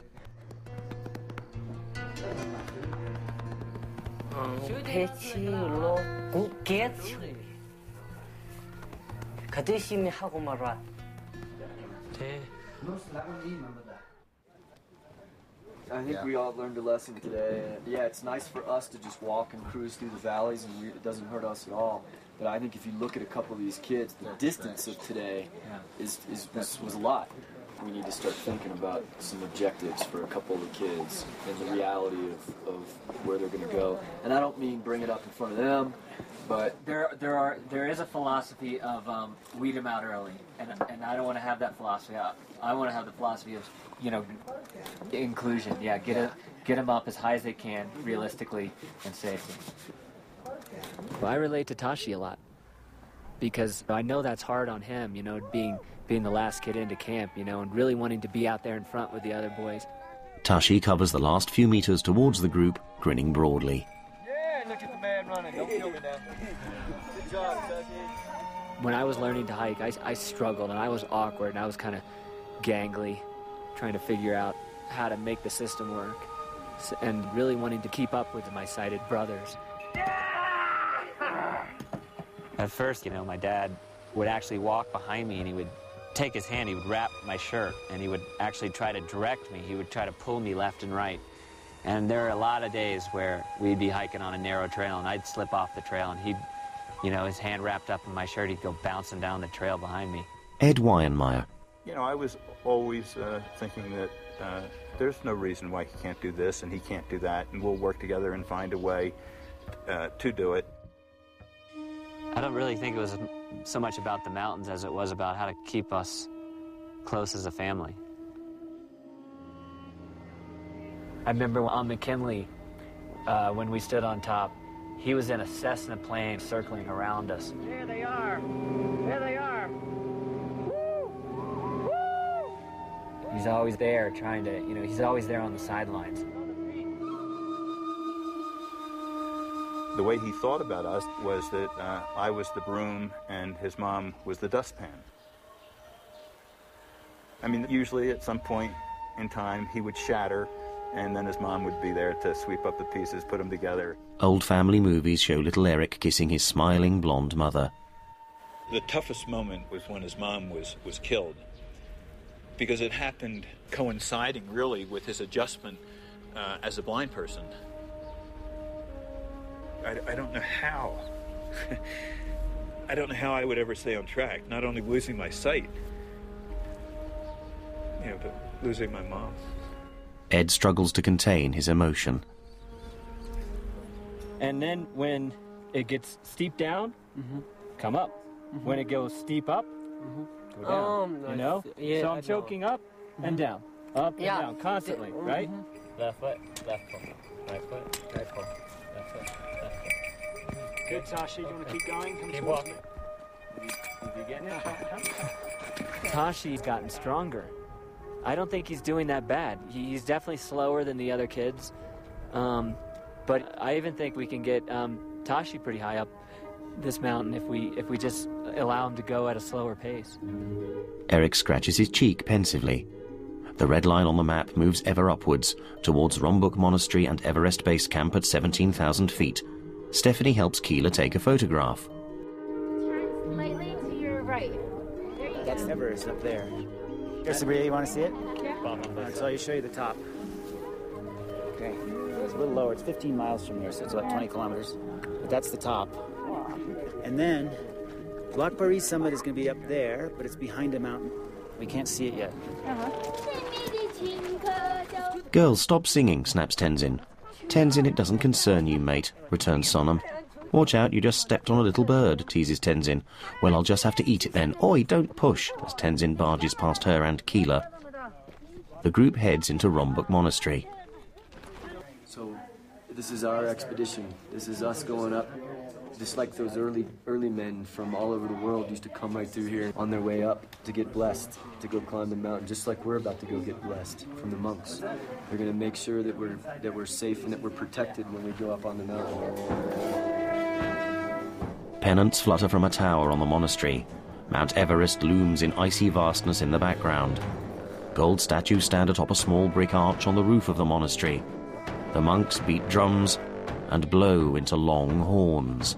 [SPEAKER 16] I think we all learned a lesson today. Yeah, it's nice for us to just walk and cruise through the valleys, and we, it doesn't hurt us at all. But I think if you look at a couple of these kids, the distance of today is, is was, was a lot. We need to start thinking about some objectives for a couple of the kids and the reality of, of where they're going to go. And I don't mean bring it up in front of them, but
[SPEAKER 11] there there are there is a philosophy of um, weed them out early, and and I don't want to have that philosophy. I, I want to have the philosophy of, you know, inclusion. Yeah, get a, get them up as high as they can, realistically and safely. Well, I relate to Tashi a lot because I know that's hard on him. You know, being being the last kid into camp. You know, and really wanting to be out there in front with the other boys.
[SPEAKER 1] Tashi covers the last few meters towards the group, grinning broadly.
[SPEAKER 14] Yeah, look at the man running. Don't kill me now. Good job, Tashi.
[SPEAKER 11] When I was learning to hike, I, I struggled and I was awkward and I was kind of gangly, trying to figure out how to make the system work, and really wanting to keep up with my sighted brothers.
[SPEAKER 19] At first, you know, my dad would actually walk behind me and he would take his hand, he would wrap my shirt, and he would actually try to direct me. He would try to pull me left and right. And there are a lot of days where we'd be hiking on a narrow trail and I'd slip off the trail and he'd, you know, his hand wrapped up in my shirt, he'd go bouncing down the trail behind me.
[SPEAKER 1] Ed Wyenmeyer.
[SPEAKER 20] You know, I was always uh, thinking that uh, there's no reason why he can't do this and he can't do that, and we'll work together and find a way uh, to do it.
[SPEAKER 19] I don't really think it was so much about the mountains as it was about how to keep us close as a family.
[SPEAKER 11] I remember on McKinley, uh, when we stood on top, he was in a Cessna plane circling around us.
[SPEAKER 14] There they are. There they are.
[SPEAKER 11] He's always there trying to, you know, he's always there on the sidelines.
[SPEAKER 20] The way he thought about us was that uh, I was the broom and his mom was the dustpan. I mean, usually at some point in time he would shatter and then his mom would be there to sweep up the pieces, put them together.
[SPEAKER 1] Old family movies show little Eric kissing his smiling blonde mother.
[SPEAKER 20] The toughest moment was when his mom was, was killed, because it happened coinciding really with his adjustment uh, as a blind person. I, I don't know how. I don't know how I would ever stay on track, not only losing my sight, you know, but losing my mom.
[SPEAKER 1] Ed struggles to contain his emotion.
[SPEAKER 3] And then when it gets steep down, mm-hmm. come up. Mm-hmm. When it goes steep up, mm-hmm. go down. Um, you know? Yeah, so I'm I choking know. up mm-hmm. and down, up yeah. and down, constantly, mm-hmm. right? Left foot, left pull, right foot, right pull, left foot, left foot.
[SPEAKER 6] Good, Tashi. Do you want to keep going? Come
[SPEAKER 3] keep walking. Did you get it?
[SPEAKER 11] Tashi's gotten stronger. I don't think he's doing that bad. He's definitely slower than the other kids. Um, but I even think we can get um, Tashi pretty high up this mountain if we if we just allow him to go at a slower pace.
[SPEAKER 1] Eric scratches his cheek pensively. The red line on the map moves ever upwards towards Rombuk Monastery and Everest Base Camp at seventeen thousand feet. Stephanie helps Keela take a photograph.
[SPEAKER 8] Turn slightly to your right. There you
[SPEAKER 6] That's
[SPEAKER 8] go.
[SPEAKER 6] Everest up there. Here's Sabrina, you want to see it?
[SPEAKER 8] Yeah.
[SPEAKER 6] All right, so I'll show you the top. Okay. is a little lower. It's fifteen miles from here, so it's about twenty kilometers. But that's the top. And then Blackberry Summit is going to be up there, but it's behind a mountain. We can't see it yet.
[SPEAKER 1] Girls, stop singing, snaps Tenzin. Tenzin, it doesn't concern you, mate, returns Sonam. Watch out, you just stepped on a little bird, teases Tenzin. Well, I'll just have to eat it then. Oi, don't push, as Tenzin barges past her and Keela. The group heads into Rombuk Monastery.
[SPEAKER 16] So, this is our expedition. This is us going up. Just like those early early men from all over the world used to come right through here on their way up to get blessed, to go climb the mountain, just like we're about to go get blessed from the monks. They're going to make sure that we're that we're safe and that we're protected when we go up on the mountain.
[SPEAKER 1] Pennants flutter from a tower on the monastery. Mount Everest looms in icy vastness in the background. Gold statues stand atop a small brick arch on the roof of the monastery. The monks beat drums and blow into long horns.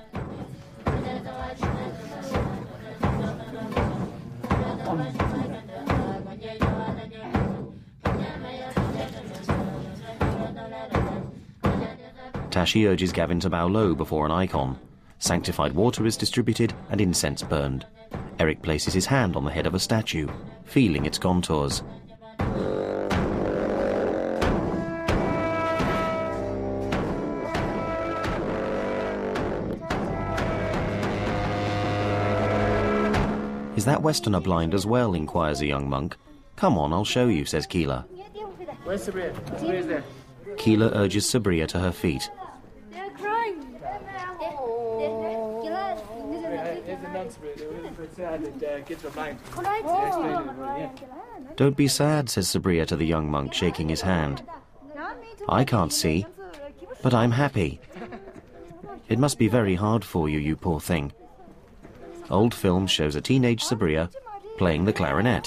[SPEAKER 1] Tashi urges Gavin to bow low before an icon. Sanctified water is distributed and incense burned. Eric places his hand on the head of a statue, feeling its contours. Is that Westerner blind as well, inquires a young monk. Come on, I'll show you, says Keela.
[SPEAKER 15] Where's Sabria? Sabria's there.
[SPEAKER 1] Keela urges Sabria to her feet.
[SPEAKER 9] They're crying.
[SPEAKER 15] Here's the nuns, Sabria. They were a little bit sad that uh, kids are blind.
[SPEAKER 1] Don't be sad, says Sabria to the young monk, shaking his hand. I can't see, but I'm happy. It must be very hard for you, you poor thing. Old film shows a teenage Sabria playing the clarinet.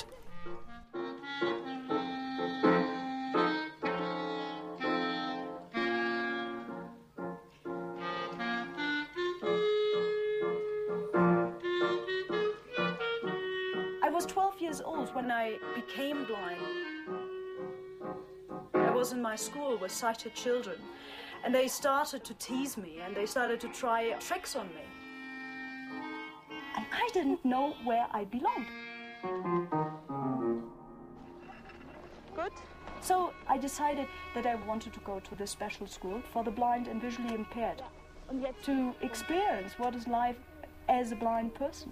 [SPEAKER 13] I was twelve years old when I became blind. I was in my school with sighted children, and they started to tease me, and they started to try tricks on me. And I didn't know where I belonged. Good. So I decided that I wanted to go to the special school for the blind and visually impaired, to experience what is life as a blind person.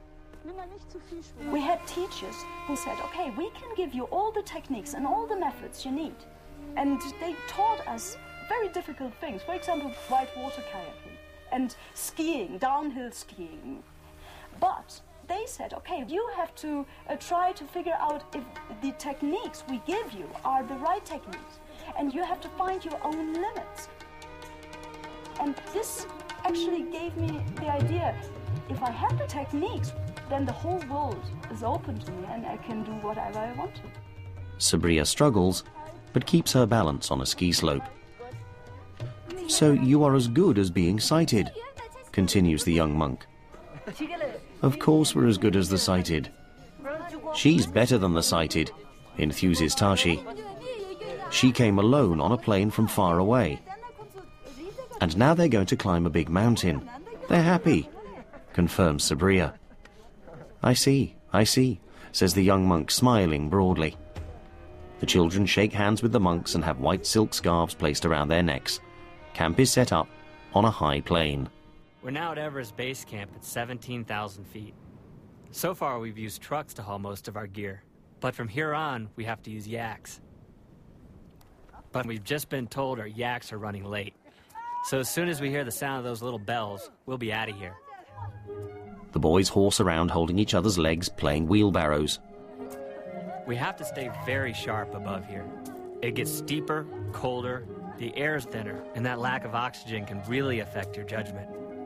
[SPEAKER 13] We had teachers who said, okay, we can give you all the techniques and all the methods you need. And they taught us very difficult things. For example, whitewater kayaking and skiing, downhill skiing. But they said, okay, you have to uh, try to figure out if the techniques we give you are the right techniques. And you have to find your own limits. And this actually gave me the idea, if I have the techniques, then the whole world is open to me and I can do whatever I want to.
[SPEAKER 1] Sabria struggles, but keeps her balance on a ski slope. So you are as good as being sighted, continues the young monk. Of course we're as good as the sighted. She's better than the sighted, enthuses Tashi. She came alone on a plane from far away. And now they're going to climb a big mountain. They're happy, confirms Sabria. I see, I see, says the young monk, smiling broadly. The children shake hands with the monks and have white silk scarves placed around their necks. Camp is set up on a high plain.
[SPEAKER 11] We're now at Everest Base Camp at seventeen thousand feet. So far, we've used trucks to haul most of our gear. But from here on, we have to use yaks. But we've just been told our yaks are running late. So as soon as we hear the sound of those little bells, we'll be out of here.
[SPEAKER 1] The boys horse around holding each other's legs, playing wheelbarrows.
[SPEAKER 11] We have to stay very sharp above here. It gets steeper, colder, the air's thinner, and that lack of oxygen can really affect your judgment.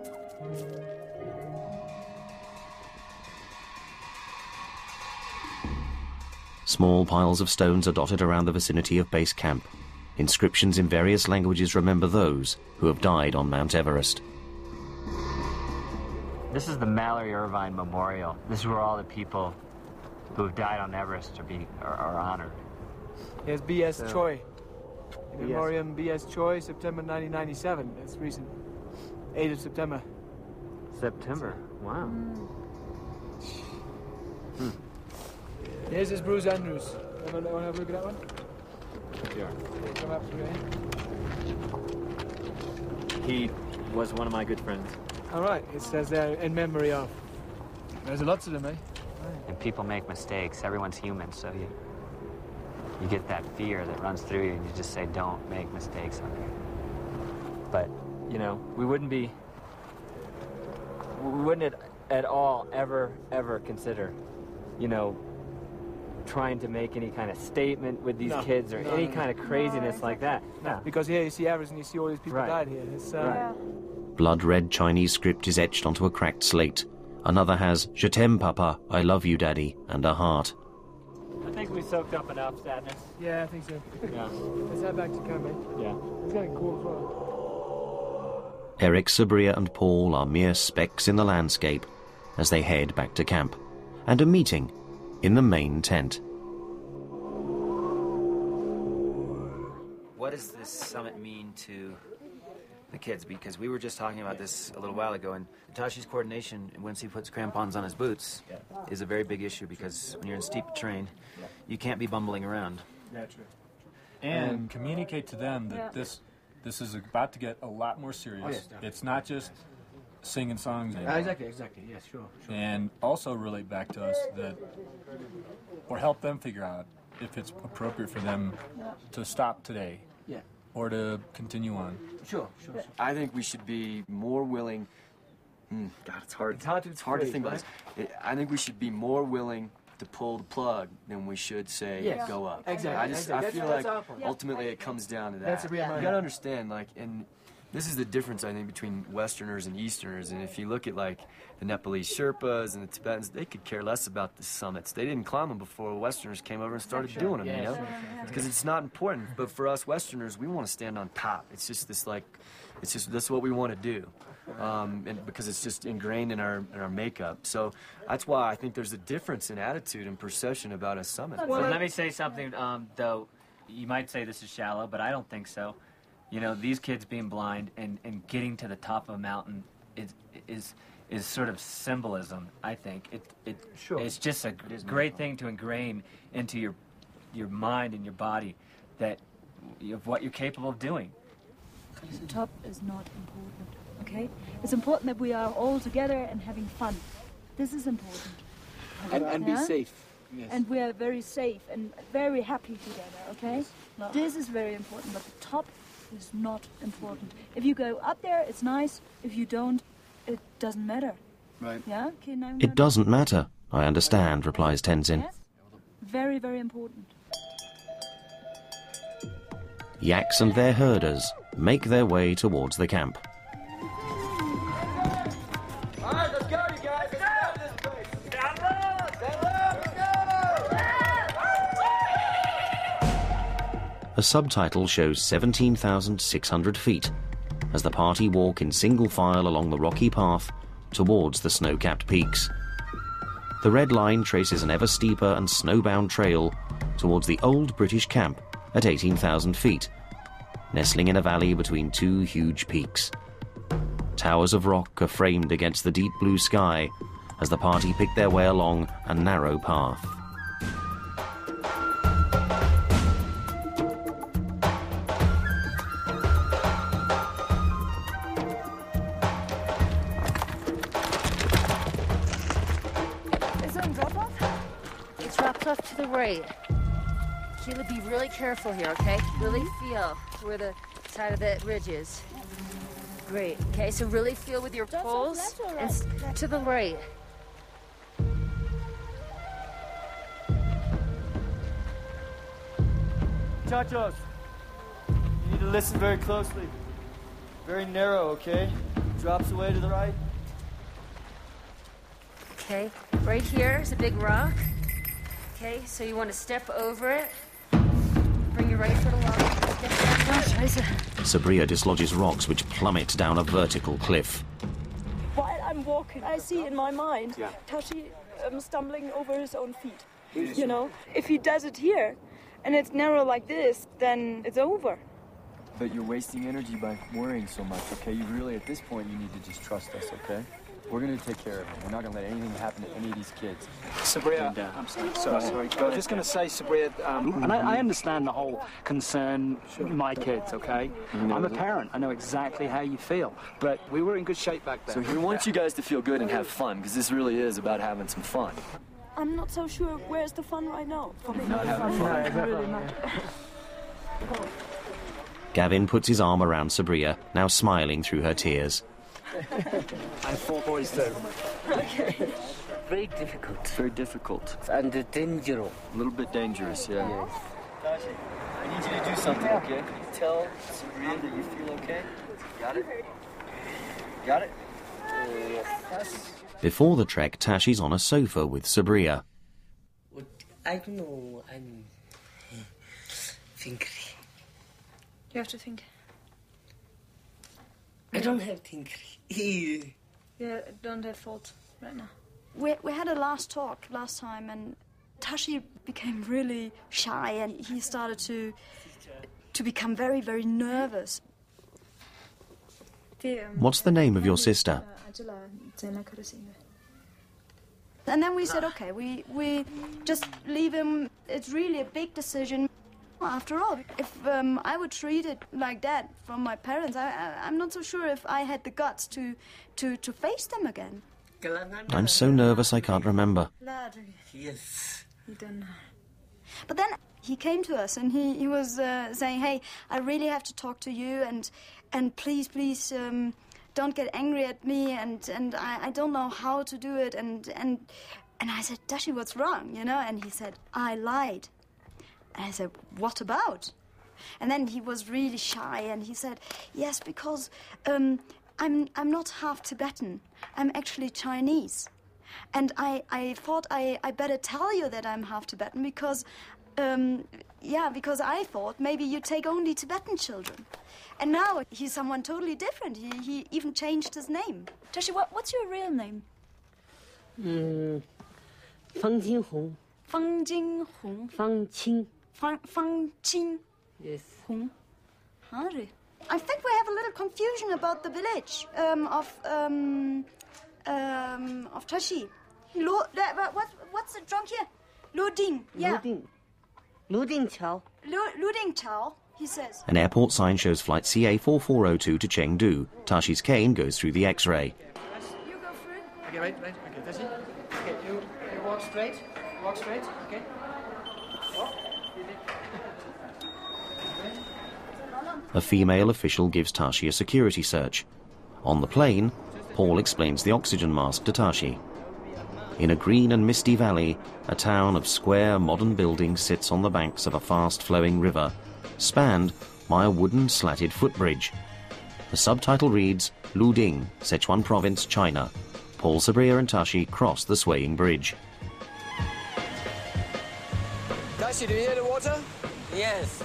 [SPEAKER 1] Small piles of stones are dotted around the vicinity of base camp. Inscriptions in various languages remember those who have died on Mount Everest.
[SPEAKER 19] This is the Mallory Irvine Memorial. This is where all the people who have died on Everest are, be, are, are honored.
[SPEAKER 15] Here's B S Choi. In memoriam B S Choi, September nineteen ninety-seven. That's recent. eighth of September.
[SPEAKER 11] September. Wow.
[SPEAKER 15] Hmm. Here's this Bruce Andrews. Want to have a look at that one?
[SPEAKER 11] Sure.
[SPEAKER 15] Come up here.
[SPEAKER 11] He was one of my good friends.
[SPEAKER 15] All right. It says there, in memory of. There's lots of them, eh?
[SPEAKER 19] And people make mistakes. Everyone's human, so you you get that fear that runs through you, and you just say, don't make mistakes on there.
[SPEAKER 11] But, you know, we wouldn't be, we wouldn't at, at all ever, ever consider, you know, trying to make any kind of statement with these
[SPEAKER 15] No.
[SPEAKER 11] kids or
[SPEAKER 15] No,
[SPEAKER 11] any
[SPEAKER 15] no, no.
[SPEAKER 11] kind of craziness like that.
[SPEAKER 15] No. Because here you see Aris and you see all these people
[SPEAKER 11] Right.
[SPEAKER 15] died here. It's, uh,
[SPEAKER 11] Right.
[SPEAKER 1] Blood-red Chinese script is etched onto a cracked slate. Another has Je t'aime, Papa, I love you, Daddy, and a heart.
[SPEAKER 11] I think we soaked up enough sadness.
[SPEAKER 15] Yeah, I think so.
[SPEAKER 11] Yeah.
[SPEAKER 15] Let's head back to camp, eh?
[SPEAKER 11] Yeah.
[SPEAKER 15] It's getting cool as well.
[SPEAKER 1] Eric, Sabria and Paul are mere specks in the landscape as they head back to camp, and a meeting in the main tent.
[SPEAKER 21] What does this summit mean to the kids? Because we were just talking about this a little while ago, and Tashi's coordination once he puts crampons on his boots is a very big issue, because when you're in steep terrain, you can't be bumbling around.
[SPEAKER 15] Yeah, true.
[SPEAKER 22] And communicate to them that
[SPEAKER 15] Yeah.
[SPEAKER 22] this this is about to get a lot more serious.
[SPEAKER 15] Oh, yes, definitely.
[SPEAKER 22] It's not just singing songs anymore.
[SPEAKER 15] Uh, exactly, exactly. Yes, sure, sure.
[SPEAKER 22] And also relate back to us that, or help them figure out if it's appropriate for them to stop today.
[SPEAKER 15] Yeah.
[SPEAKER 22] Or to continue on.
[SPEAKER 15] Sure, sure, sure.
[SPEAKER 16] I think we should be more willing. Mm, God, it's hard.
[SPEAKER 15] It's hard to
[SPEAKER 16] It's hard to
[SPEAKER 15] phrase,
[SPEAKER 16] think about this. It, I think we should be more willing to pull the plug than we should say
[SPEAKER 15] Yes.
[SPEAKER 16] go up.
[SPEAKER 15] Exactly,
[SPEAKER 16] I just
[SPEAKER 15] exactly.
[SPEAKER 16] I feel
[SPEAKER 15] That's- that's
[SPEAKER 16] like
[SPEAKER 15] our point.
[SPEAKER 16] ultimately it comes down to that.
[SPEAKER 15] That's a real
[SPEAKER 16] you
[SPEAKER 15] mind.
[SPEAKER 16] gotta understand, like, and this is the difference I think between Westerners and Easterners. And if you look at like the Nepalese Sherpas and the Tibetans, they could care less about the summits. They didn't climb them before Westerners came over and started
[SPEAKER 15] Sure.
[SPEAKER 16] doing them.
[SPEAKER 15] Yeah,
[SPEAKER 16] you know,
[SPEAKER 15] sure, sure.
[SPEAKER 16] because it's not important. But for us Westerners, we want to stand on top. It's just this like, it's just that's what we want to do. Um, and because it's just ingrained in our in our makeup. So that's why I think there's a difference in attitude and perception about a summit.
[SPEAKER 11] Well, let me say something, um, though. You might say this is shallow, but I don't think so. You know, these kids being blind and, and getting to the top of a mountain is is is sort of symbolism. I think it it
[SPEAKER 15] Sure.
[SPEAKER 11] it's just a
[SPEAKER 15] is
[SPEAKER 11] great thing to ingrain into your your mind and your body that of what you're capable of doing.
[SPEAKER 23] The top is not important, okay? It's important that we are all together and having fun. This is important.
[SPEAKER 15] And, and be
[SPEAKER 23] Yeah?
[SPEAKER 15] safe. Yes.
[SPEAKER 23] And we are very safe and very happy together, okay? This is very important, but the top is not important. If you go up there, it's nice. If you don't, it doesn't matter.
[SPEAKER 15] Right.
[SPEAKER 23] Yeah? Okay, now
[SPEAKER 1] It doesn't matter, I understand, replies Tenzin.
[SPEAKER 23] Yes? Very, very important.
[SPEAKER 1] Yaks and their herders make their way towards the camp.
[SPEAKER 14] All right, let's go, you guys. Let's get out of this place. Stand up! Stand up! Let's go!
[SPEAKER 1] A subtitle shows seventeen thousand six hundred feet as the party walk in single file along the rocky path towards the snow-capped peaks. The red line traces an ever steeper and snowbound trail towards the old British camp at eighteen thousand feet, nestling in a valley between two huge peaks. Towers of rock are framed against the deep blue sky as the party pick their way along a narrow path.
[SPEAKER 12] Is it on drop off? It drops off to the right. Keela, be really careful here, okay? Really feel where the side of the ridge is. Great. Okay, so really feel with your poles
[SPEAKER 8] left or
[SPEAKER 12] and
[SPEAKER 8] right?
[SPEAKER 12] s- to the right.
[SPEAKER 14] Chachos, you need to listen very closely. Very narrow, okay? Drops away to the right.
[SPEAKER 12] Okay, right here is a big rock. Okay, so you want to step over it. Bring your right foot along. Step down. Oh, scheiße.
[SPEAKER 1] Sabria dislodges rocks which plummet down a vertical cliff.
[SPEAKER 24] While I'm walking, I see in my mind
[SPEAKER 1] Yeah.
[SPEAKER 24] Tashi um, stumbling over his own feet. You know, if he does it here, and it's narrow like this, then it's over.
[SPEAKER 16] But you're wasting energy by worrying so much, okay? You really, at this point, you need to just trust us, okay? We're going to take care of them. We're not going to let anything happen to any of these kids.
[SPEAKER 18] Sabria,
[SPEAKER 16] and, uh,
[SPEAKER 18] I'm sorry, sorry, sorry. I was just going to say, Sabria, um, and I, I understand the whole concern, my kids, okay? I'm a parent. I know exactly how you feel. But we were in good shape back then.
[SPEAKER 16] So we want you guys to feel good and have fun, because this really is about having some fun.
[SPEAKER 24] I'm not so sure where's the fun right now.
[SPEAKER 16] Not having fun.
[SPEAKER 24] Really not.
[SPEAKER 1] Gavin puts his arm around Sabria, now smiling through her tears.
[SPEAKER 2] I'm four boys too.
[SPEAKER 24] Okay.
[SPEAKER 2] Very difficult.
[SPEAKER 16] Very difficult.
[SPEAKER 2] And dangerous.
[SPEAKER 16] A little bit dangerous, yeah.
[SPEAKER 2] Yes.
[SPEAKER 16] Tashi, I need you to do something, okay? Can you tell Sabria that you feel okay? Got it? Got it?
[SPEAKER 2] Uh, yes.
[SPEAKER 1] Before the trek, Tashi's on a sofa with Sabria.
[SPEAKER 2] I don't know. I'm thinking.
[SPEAKER 13] You have to think.
[SPEAKER 2] I don't have thinking.
[SPEAKER 13] Yeah, don't have thoughts right now. We, we had a last talk last time, and Tashi became really shy, and he started to to become very, very nervous.
[SPEAKER 1] What's the name of your sister?
[SPEAKER 13] And then we said, okay, we, we just leave him. It's really a big decision. After all, if um, I would treat it like that from my parents, I, I, I'm not so sure if I had the guts to, to, to face them again.
[SPEAKER 1] I'm so nervous I can't remember.
[SPEAKER 2] Yes.
[SPEAKER 13] You don't know. But then he came to us and he, he was uh, saying, hey, I really have to talk to you, and and please, please um, don't get angry at me, and, and I, I don't know how to do it. And, and, and I said, Tashi, what's wrong, you know? And he said, I lied. And I said, what about? And then he was really shy, and he said, yes, because um, I'm I'm not half Tibetan. I'm actually Chinese. And I, I thought I, I better tell you that I'm half Tibetan because, um, yeah, because I thought maybe you take only Tibetan children. And now he's someone totally different. He, he even changed his name. Tashi, what, what's your real name?
[SPEAKER 2] Mm, Fang Jinghong.
[SPEAKER 13] Fang Jinghong.
[SPEAKER 2] Fang Qing.
[SPEAKER 13] Fang, Fang Qing.
[SPEAKER 2] Yes.
[SPEAKER 13] Hong. Hardly. I think we have a little confusion about the village um, of um, um, of Tashi. Lu, what, what's the drunk here? Luding. Yeah.
[SPEAKER 2] Luding. Luding Chao.
[SPEAKER 13] Luding Chao, he says.
[SPEAKER 1] An airport sign shows flight C A four four oh two to Chengdu. Tashi's cane goes through the X-ray.
[SPEAKER 13] You go through.
[SPEAKER 15] Okay, right, right. Okay, Tashi. Okay, you, you walk straight. Walk straight. Okay.
[SPEAKER 1] A female official gives Tashi a security search. On the plane, Paul explains the oxygen mask to Tashi. In a green and misty valley, a town of square modern buildings sits on the banks of a fast-flowing river, spanned by a wooden slatted footbridge. The subtitle reads, Luding, Sichuan Province, China. Paul, Sabria and Tashi cross the swaying bridge.
[SPEAKER 16] Tashi, do you hear the water?
[SPEAKER 2] Yes.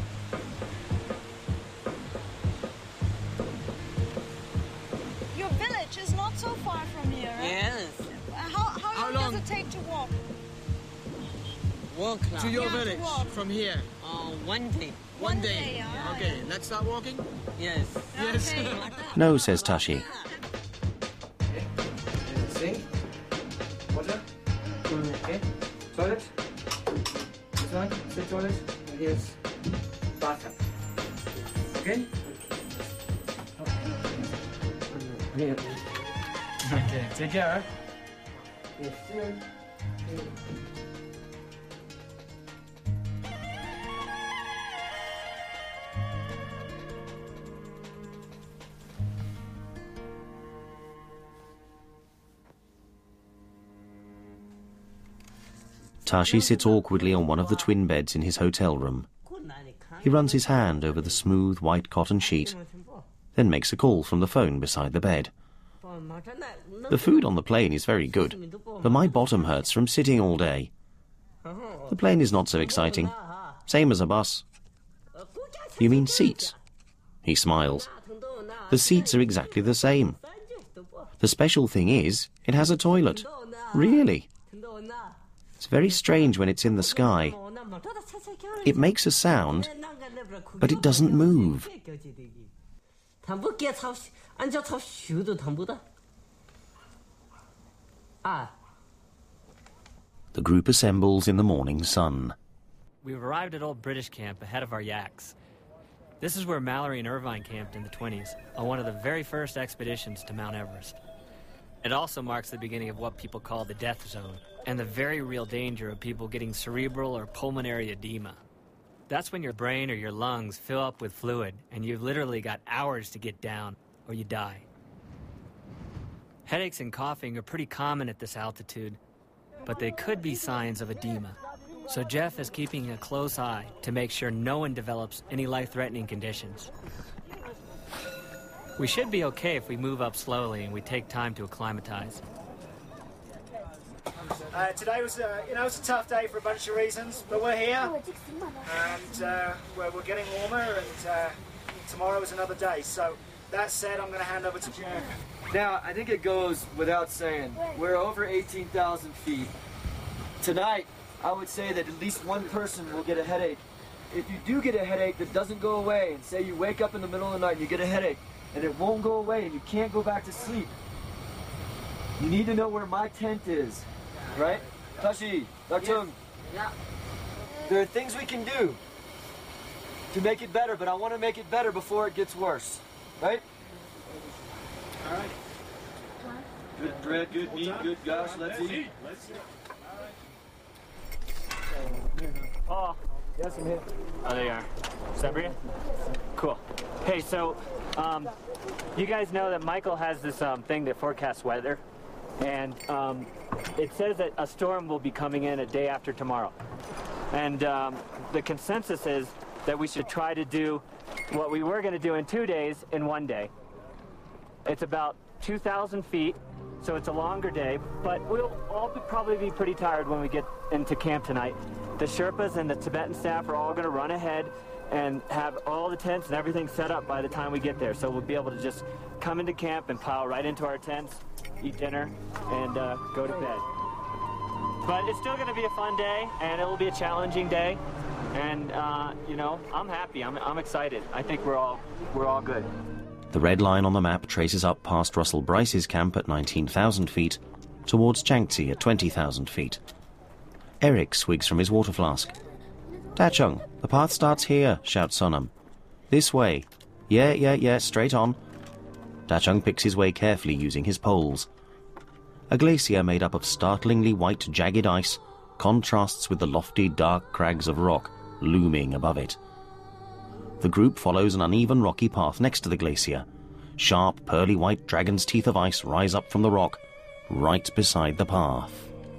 [SPEAKER 24] Your village is not so far from here, right?
[SPEAKER 2] Yes.
[SPEAKER 24] How, how,
[SPEAKER 15] How
[SPEAKER 24] long,
[SPEAKER 15] long?
[SPEAKER 24] does it take to walk?
[SPEAKER 2] Walk now.
[SPEAKER 15] To your
[SPEAKER 24] Yeah, to
[SPEAKER 15] village
[SPEAKER 24] walk.
[SPEAKER 15] from here.
[SPEAKER 2] Uh, one day.
[SPEAKER 15] One,
[SPEAKER 24] One
[SPEAKER 15] day.
[SPEAKER 24] day, yeah.
[SPEAKER 15] Okay, let's start walking.
[SPEAKER 2] Yes.
[SPEAKER 15] Yes.
[SPEAKER 1] No, says Tashi.
[SPEAKER 15] Sink. Water. Okay. Toilet. This one is the toilet. And here's bathtub. Okay? Okay, take care.
[SPEAKER 2] Yes.
[SPEAKER 1] Tashi sits awkwardly on one of the twin beds in his hotel room. He runs his hand over the smooth white cotton sheet, then makes a call from the phone beside the bed. The food on the plane is very good, but my bottom hurts from sitting all day. The plane is not so exciting. Same as a bus. You mean seats? He smiles. The seats are exactly the same. The special thing is, it has a toilet. Really? It's very strange when it's in the sky. It makes a sound, but it doesn't move. The group assembles in the morning sun.
[SPEAKER 11] We've arrived at Old British Camp ahead of our yaks. This is where Mallory and Irvine camped in the twenties, on one of the very first expeditions to Mount Everest. It also marks the beginning of what people call the death zone, and the very real danger of people getting cerebral or pulmonary edema. That's when your brain or your lungs fill up with fluid, and you've literally got hours to get down, or you die. Headaches and coughing are pretty common at this altitude, but they could be signs of edema. So Jeff is keeping a close eye to make sure no one develops any life-threatening conditions. We should be okay if we move up slowly and we take time to acclimatize.
[SPEAKER 18] Uh, today was, uh, you know, it's a tough day for a bunch of reasons, but we're here, and uh, we're, we're getting warmer, and uh, tomorrow is another day. So that said, I'm going to hand over to Jeff.
[SPEAKER 4] Now, I think it goes without saying, we're over eighteen thousand feet. Tonight, I would say that at least one person will get a headache. If you do get a headache that doesn't go away, and say you wake up in the middle of the night and you get a headache, and it won't go away and you can't go back to sleep, you need to know where my tent is, right? Tashi, Daktung.
[SPEAKER 2] Yeah.
[SPEAKER 4] There are things we can do to make it better, but I want to make it better before it gets worse, right? All right. Good bread, good meat, good gosh, let's eat.
[SPEAKER 3] Oh, yes, I'm here. Oh, there you are. Sabria? Cool. Hey, so, um, you guys know that Michael has this um, thing that forecasts weather, and um, it says that a storm will be coming in a day after tomorrow. And um, the consensus is that we should try to do what we were going to do in two days in one day. It's about two thousand feet, so it's a longer day, but we'll all be, probably be pretty tired when we get into camp tonight. The Sherpas and the Tibetan staff are all going to run ahead and have all the tents and everything set up by the time we get there. So we'll be able to just come into camp and pile right into our tents, eat dinner, and uh, go to bed. But it's still going to be a fun day, and it will be a challenging day. And, uh, you know, I'm happy. I'm, I'm excited. I think we're all, we're all good.
[SPEAKER 1] The red line on the map traces up past Russell Bryce's camp at nineteen thousand feet towards Changtse at twenty thousand feet. Eric swigs from his water flask. Dachung, the path starts here, shouts Sonam. This way. Yeah, yeah, yeah, straight on. Dachung picks his way carefully using his poles. A glacier made up of startlingly white, jagged ice contrasts with the lofty, dark crags of rock looming above it. The group follows an uneven rocky path next to the glacier. Sharp, pearly white dragon's teeth of ice rise up from the rock, right beside the path.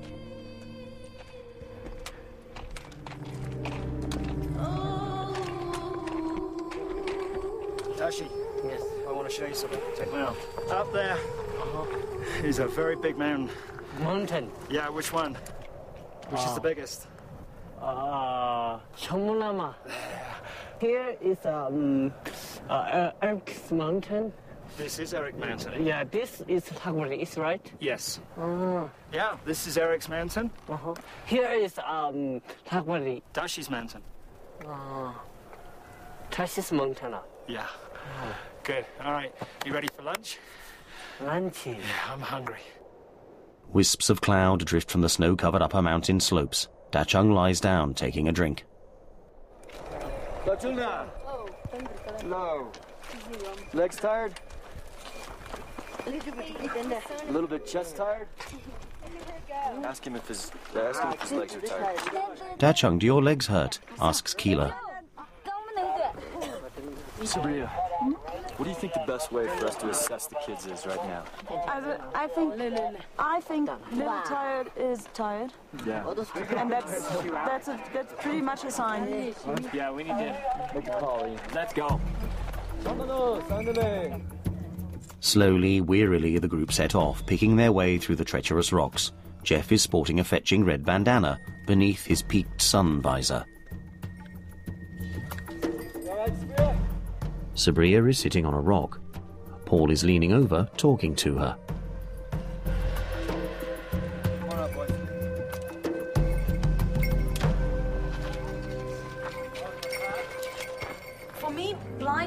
[SPEAKER 18] Tashi. Yes. I want to show you something. Check me out. Up there uh-huh. is a very big mountain.
[SPEAKER 2] Mountain?
[SPEAKER 18] Yeah, which one? Which
[SPEAKER 2] uh,
[SPEAKER 18] is the biggest?
[SPEAKER 2] Uh, Chomolama. Here is um, uh, Eric's Mountain.
[SPEAKER 18] This is Eric Mountain.
[SPEAKER 2] Yeah, this is Thakbari, right?
[SPEAKER 18] Yes.
[SPEAKER 2] Uh,
[SPEAKER 18] yeah, this is Eric's Mountain.
[SPEAKER 2] Uh-huh. Here is um, Thakbari.
[SPEAKER 18] Tashi's Mountain.
[SPEAKER 2] Uh, Tashi's Mountain.
[SPEAKER 18] Yeah. Oh. Good. All right. You ready for lunch?
[SPEAKER 2] Lunch?
[SPEAKER 18] Yeah, I'm hungry.
[SPEAKER 1] Wisps of cloud drift from the snow-covered upper mountain slopes. Dachung lies down, taking a drink.
[SPEAKER 4] Dachunga! No. Legs tired? A little bit chest tired?
[SPEAKER 21] Ask him if his, ask him if his legs are tired.
[SPEAKER 1] Dachung, do your legs hurt? Asks Keela.
[SPEAKER 21] Sabria, what do you think the best way for us to assess the kids is right now?
[SPEAKER 23] I, I think I think little tired is tired.
[SPEAKER 21] Yeah.
[SPEAKER 23] And that's that's a, that's pretty much a sign.
[SPEAKER 3] Yeah, we need to make a call. Let's go.
[SPEAKER 1] Slowly, wearily, the group set off, picking their way through the treacherous rocks. Jeff is sporting a fetching red bandana beneath his peaked sun visor. Sabria is sitting on a rock. Paul is leaning over, talking to her.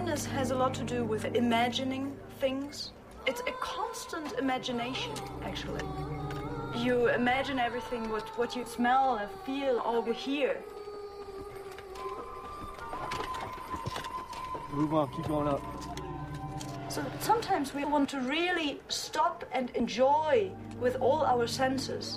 [SPEAKER 13] happiness has a lot to do with imagining things. It's a constant imagination, actually. You imagine everything, what, what you smell or feel or hear.
[SPEAKER 4] Move on, keep going up.
[SPEAKER 13] So sometimes we want to really stop and enjoy with all our senses.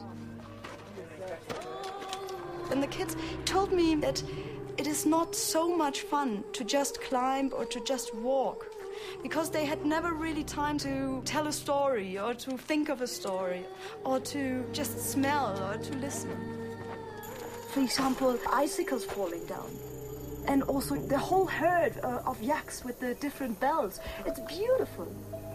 [SPEAKER 13] And the kids told me that it is not so much fun to just climb or to just walk, because they had never really time to tell a story or to think of a story or to just smell or to listen. For example, icicles falling down. And also the whole herd uh, of yaks with the different bells. It's beautiful.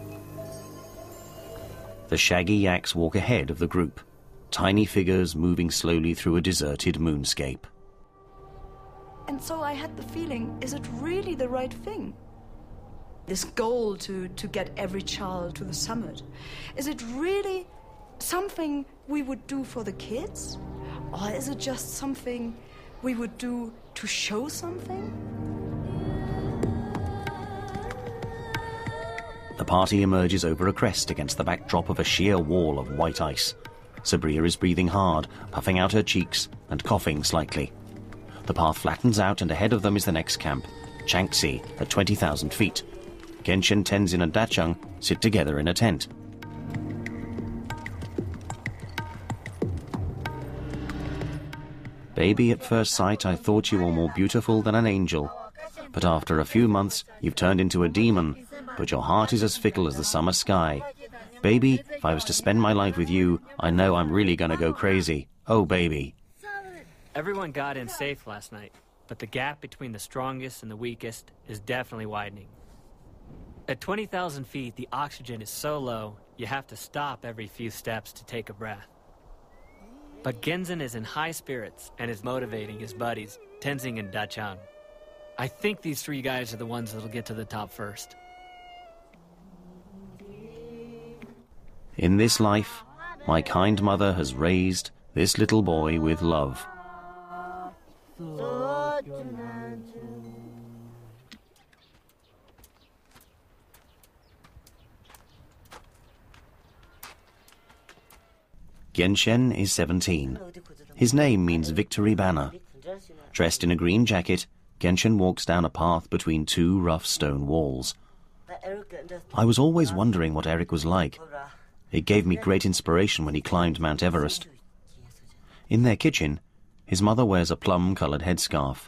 [SPEAKER 1] The shaggy yaks walk ahead of the group, tiny figures moving slowly through a deserted moonscape.
[SPEAKER 13] And so I had the feeling, is it really the right thing? This goal to, to get every child to the summit, is it really something we would do for the kids? Or is it just something we would do to show something?
[SPEAKER 1] The party emerges over a crest against the backdrop of a sheer wall of white ice. Sabria is breathing hard, puffing out her cheeks and coughing slightly. The path flattens out and ahead of them is the next camp, Changxi, at twenty thousand feet. Genshin, Tenzin and Dacheng sit together in a tent. Baby, at first sight, I thought you were more beautiful than an angel. But after a few months, you've turned into a demon. But your heart is as fickle as the summer sky. Baby, if I was to spend my life with you, I know I'm really going to go crazy. Oh, baby.
[SPEAKER 11] Everyone got in safe last night, but the gap between the strongest and the weakest is definitely widening. At twenty thousand feet, the oxygen is so low, you have to stop every few steps to take a breath. But Genzin is in high spirits and is motivating his buddies, Tenzin and Dacheng. I think these three guys are the ones that'll get to the top first.
[SPEAKER 1] In this life, my kind mother has raised this little boy with love. Genshin is seventeen. His name means victory banner. Dressed in a green jacket, Genshin walks down a path between two rough stone walls. I was always wondering what Eric was like. It gave me great inspiration when he climbed Mount Everest. In their kitchen, his mother wears a plum-coloured headscarf.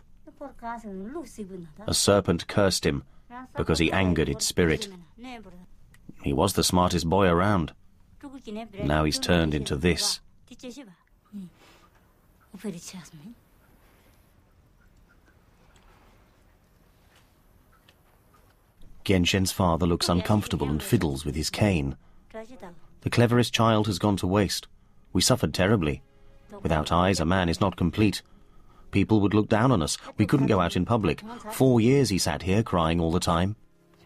[SPEAKER 1] A serpent cursed him because he angered its spirit. He was the smartest boy around. Now he's turned into this. Genshin's father looks uncomfortable and fiddles with his cane. The cleverest child has gone to waste. We suffered terribly. Without eyes, a man is not complete. People would look down on us. We couldn't go out in public. Four years he sat here crying all the time.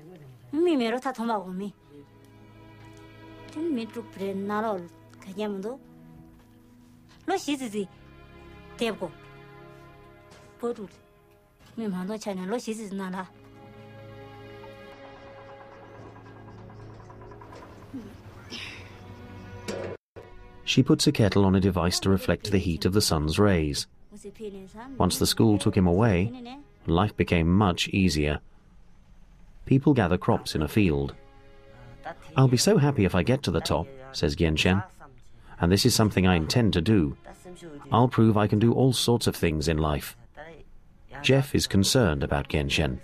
[SPEAKER 1] She puts a kettle on a device to reflect the heat of the sun's rays. Once the school took him away, life became much easier. People gather crops in a field. I'll be so happy if I get to the top, says Genshin. And this is something I intend to do. I'll prove I can do all sorts of things in life. Jeff is concerned about Genshin.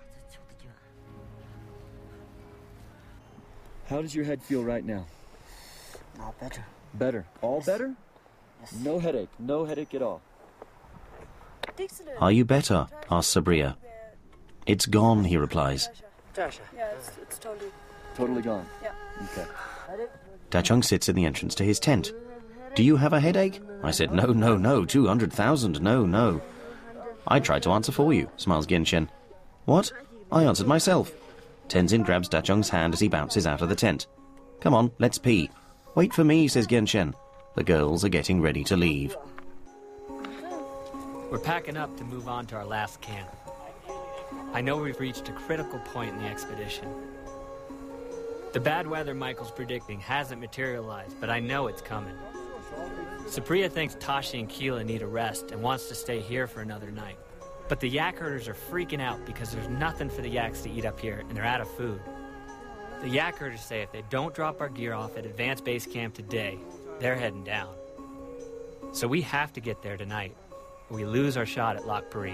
[SPEAKER 4] How does your head feel right now?
[SPEAKER 2] Not better.
[SPEAKER 4] Better. All
[SPEAKER 2] Yes.
[SPEAKER 4] better?
[SPEAKER 2] Yes.
[SPEAKER 4] No headache. No headache at all.
[SPEAKER 1] Are you better? asks Sabria. It's gone, he replies.
[SPEAKER 23] Yeah, it's, it's totally...
[SPEAKER 4] Totally gone?
[SPEAKER 23] Yeah.
[SPEAKER 4] Okay.
[SPEAKER 1] Dacheng sits in the entrance to his tent. Do you have a headache? I said, no, no, no, two hundred thousand, no, no. I tried to answer for you, smiles Genshin. What? I answered myself. Tenzin grabs Dacheng's hand as he bounces out of the tent. Come on, let's pee. Wait for me, says Genshin. The girls are getting ready to leave.
[SPEAKER 11] We're packing up to move on to our last camp. I know we've reached a critical point in the expedition. The bad weather Michael's predicting hasn't materialized, but I know it's coming. Supriya thinks Tashi and Keela need a rest and wants to stay here for another night. But the yak herders are freaking out because there's nothing for the yaks to eat up here and they're out of food. The yak herders say if they don't drop our gear off at Advanced Base Camp today, they're heading down. So we have to get there tonight, or we lose our shot at Lac Pari.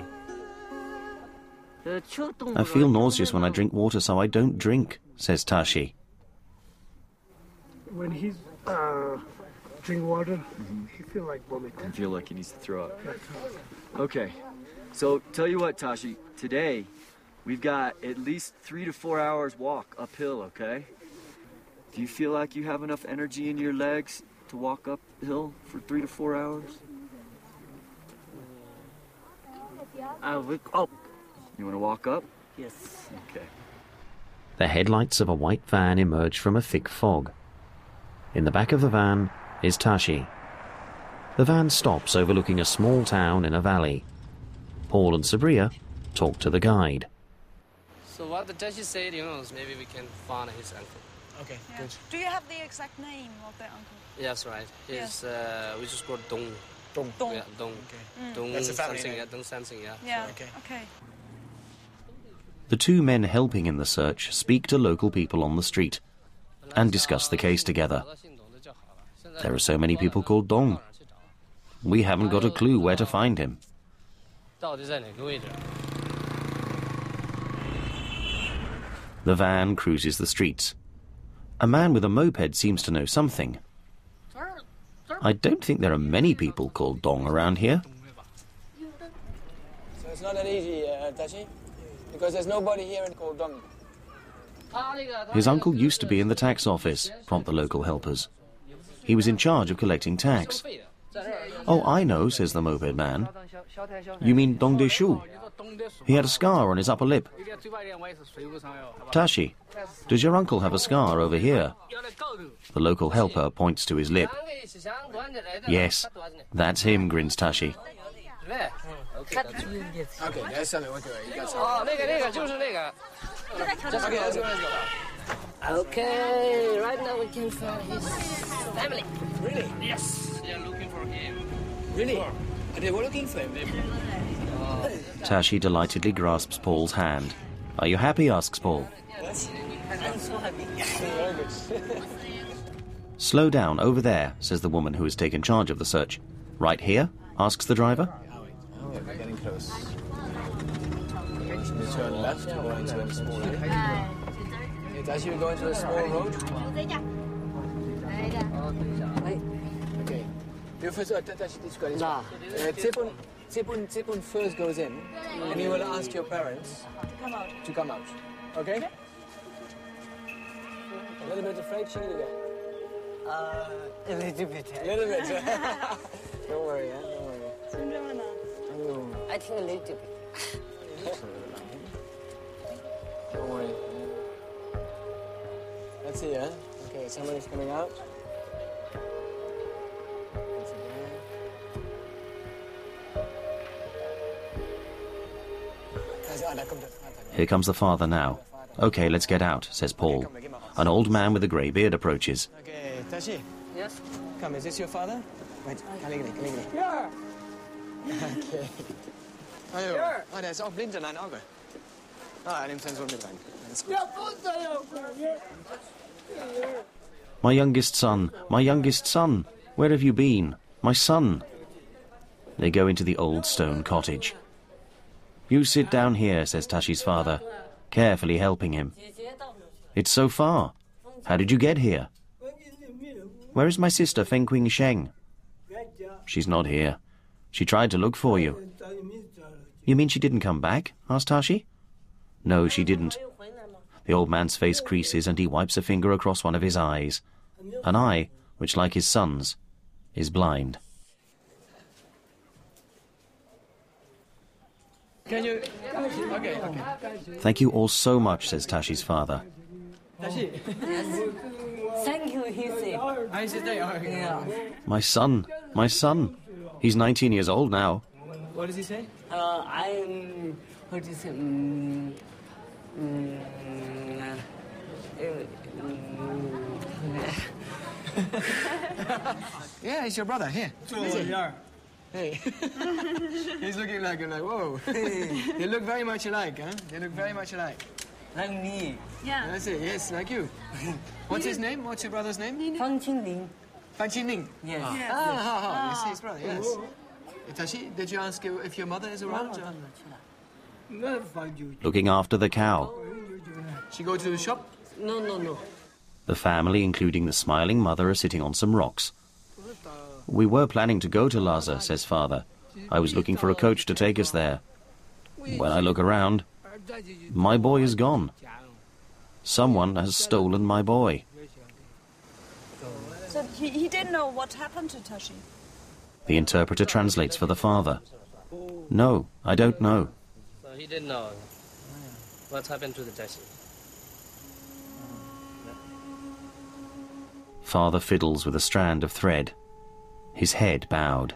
[SPEAKER 1] I feel nauseous when I drink water, so I don't drink, says Tashi.
[SPEAKER 5] When he's uh, drink water, mm-hmm. he feel like vomiting.
[SPEAKER 4] I feel like he needs to throw up. Okay, so tell you what, Tashi, today we've got at least three to four hours walk uphill, okay? Do you feel like you have enough energy in your legs to walk uphill for three to four hours?
[SPEAKER 2] I'll wake up.
[SPEAKER 4] You want to walk up?
[SPEAKER 2] Yes.
[SPEAKER 4] Okay.
[SPEAKER 1] The headlights of a white van emerge from a thick fog. In the back of the van is Tashi. The van stops overlooking a small town in a valley. Paul and Supriya talk to the guide.
[SPEAKER 7] So what the Tashi said, you know, is maybe we can find his uncle.
[SPEAKER 24] Okay, yeah. Good. Do you have the exact name of the uncle?
[SPEAKER 7] Yes, right. He's,
[SPEAKER 24] yes.
[SPEAKER 7] uh, we just called Dong.
[SPEAKER 24] Dong. Dong.
[SPEAKER 7] Yeah, Dong.
[SPEAKER 24] Okay.
[SPEAKER 7] Mm. Dong
[SPEAKER 24] That's a family
[SPEAKER 7] something,
[SPEAKER 24] name.
[SPEAKER 7] yeah, Dong something, yeah.
[SPEAKER 24] Yeah,
[SPEAKER 7] so,
[SPEAKER 24] okay. okay.
[SPEAKER 1] The two men helping in the search speak to local people on the street and discuss the case together. There are so many people called Dong. We haven't got a clue where to find him. The van cruises the streets. A man with a moped seems to know something. I don't think there are many people called Dong around here.
[SPEAKER 10] So it's not that easy, uh, Tashi, because there's nobody here called Dong.
[SPEAKER 1] His uncle used to be in the tax office, prompt the local helpers. He was in charge of collecting tax. Oh, I know, says the moped man. You mean Dong De Shu? He had a scar on his upper lip. Tashi, does your uncle have a scar over here? The local helper points to his lip. Yes, that's him, grins Tashi.
[SPEAKER 10] Okay, there's something. Okay, you got something.
[SPEAKER 7] Okay, right now we can find his family.
[SPEAKER 10] Really?
[SPEAKER 7] Yes, they are looking for him.
[SPEAKER 10] Really? And they were looking for him?
[SPEAKER 1] Tashi delightedly grasps Paul's hand. Are you happy, asks Paul.
[SPEAKER 10] Yes. I'm so happy.
[SPEAKER 1] Slow down, over there, says the woman who has taken charge of the search. Right here, asks the driver.
[SPEAKER 10] Oh, we're getting close. You turn left, you're going to a small area. As you go into a small road. Okay. You first, uh, this guy is uh, Tsipun, Tsipun, Tsipun first goes in, and he will ask your parents
[SPEAKER 24] To come out.
[SPEAKER 10] to come out. Okay? A little bit afraid, Shiggy?
[SPEAKER 2] Uh, a little bit.
[SPEAKER 10] A little bit. Don't worry, huh? Don't worry. Oh.
[SPEAKER 2] I think a little bit.
[SPEAKER 10] Don't worry. Let's see, huh? Okay, somebody's coming out.
[SPEAKER 1] Here comes the father now. Okay, let's get out, says Paul. An old man with a grey beard approaches.
[SPEAKER 10] Okay, Tashi.
[SPEAKER 7] Yes?
[SPEAKER 10] Come, is this your father? Wait, Caligari, Caligari.
[SPEAKER 7] Ja!
[SPEAKER 10] Okay. Oh, ja. Oh, der ist auch blind in ein Auge. Ah, er nimmt seinen Sohn mit rein. Alles gut.
[SPEAKER 1] My youngest son, my youngest son, where have you been? My son. They go into the old stone cottage. You sit down here, says Tashi's father, carefully helping him. It's so far. How did you get here? Where is my sister, Feng Qing Sheng? She's not here. She tried to look for you. You mean she didn't come back? Asked Tashi. No, she didn't. The old man's face creases and he wipes a finger across one of his eyes. An eye, which, like his son's, is blind.
[SPEAKER 10] Can you... Okay, okay.
[SPEAKER 1] Thank you all so much, says Tashi's father.
[SPEAKER 10] Tashi.
[SPEAKER 2] Thank you, he said.
[SPEAKER 10] I said they are.
[SPEAKER 2] Yeah.
[SPEAKER 1] My son, my son. He's nineteen years old now.
[SPEAKER 10] What does he say?
[SPEAKER 2] Uh, I'm How do you say? Mm, mm,
[SPEAKER 10] Yeah, he's your brother. Here. Hey. He's looking like you're like, whoa. They look very much alike, huh? They look very much alike.
[SPEAKER 2] Like me.
[SPEAKER 10] Yeah. That's it, yes, like you. What's his name? What's your brother's name?
[SPEAKER 2] Fang Qingling.
[SPEAKER 10] Fang Qingling?
[SPEAKER 2] Yes.
[SPEAKER 10] Ah,
[SPEAKER 2] Yes.
[SPEAKER 10] ah, ah, ah. You see
[SPEAKER 2] Ah.
[SPEAKER 10] his brother, yes. Tashi, did you ask if your mother is around?
[SPEAKER 1] Looking after the cow.
[SPEAKER 10] She go to the shop?
[SPEAKER 2] No, no, no.
[SPEAKER 1] The family, including the smiling mother, are sitting on some rocks. We were planning to go to Lhasa, says father. I was looking for a coach to take us there. When I look around, my boy is gone. Someone has stolen my boy.
[SPEAKER 24] So he, he didn't know what happened to Tashi.
[SPEAKER 1] The interpreter translates for the father. No, I don't know.
[SPEAKER 7] So he didn't know what happened to the taxi.
[SPEAKER 1] Father fiddles with a strand of thread. His head bowed.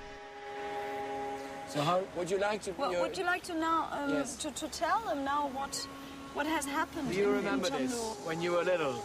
[SPEAKER 10] So how would you like to...
[SPEAKER 24] Well,
[SPEAKER 10] your-
[SPEAKER 24] would you like to now um,
[SPEAKER 10] Yes.
[SPEAKER 24] to, to tell them now what what has happened?
[SPEAKER 10] Do you
[SPEAKER 24] in-
[SPEAKER 10] remember
[SPEAKER 24] in
[SPEAKER 10] this
[SPEAKER 24] Chengdu?
[SPEAKER 10] when you were little?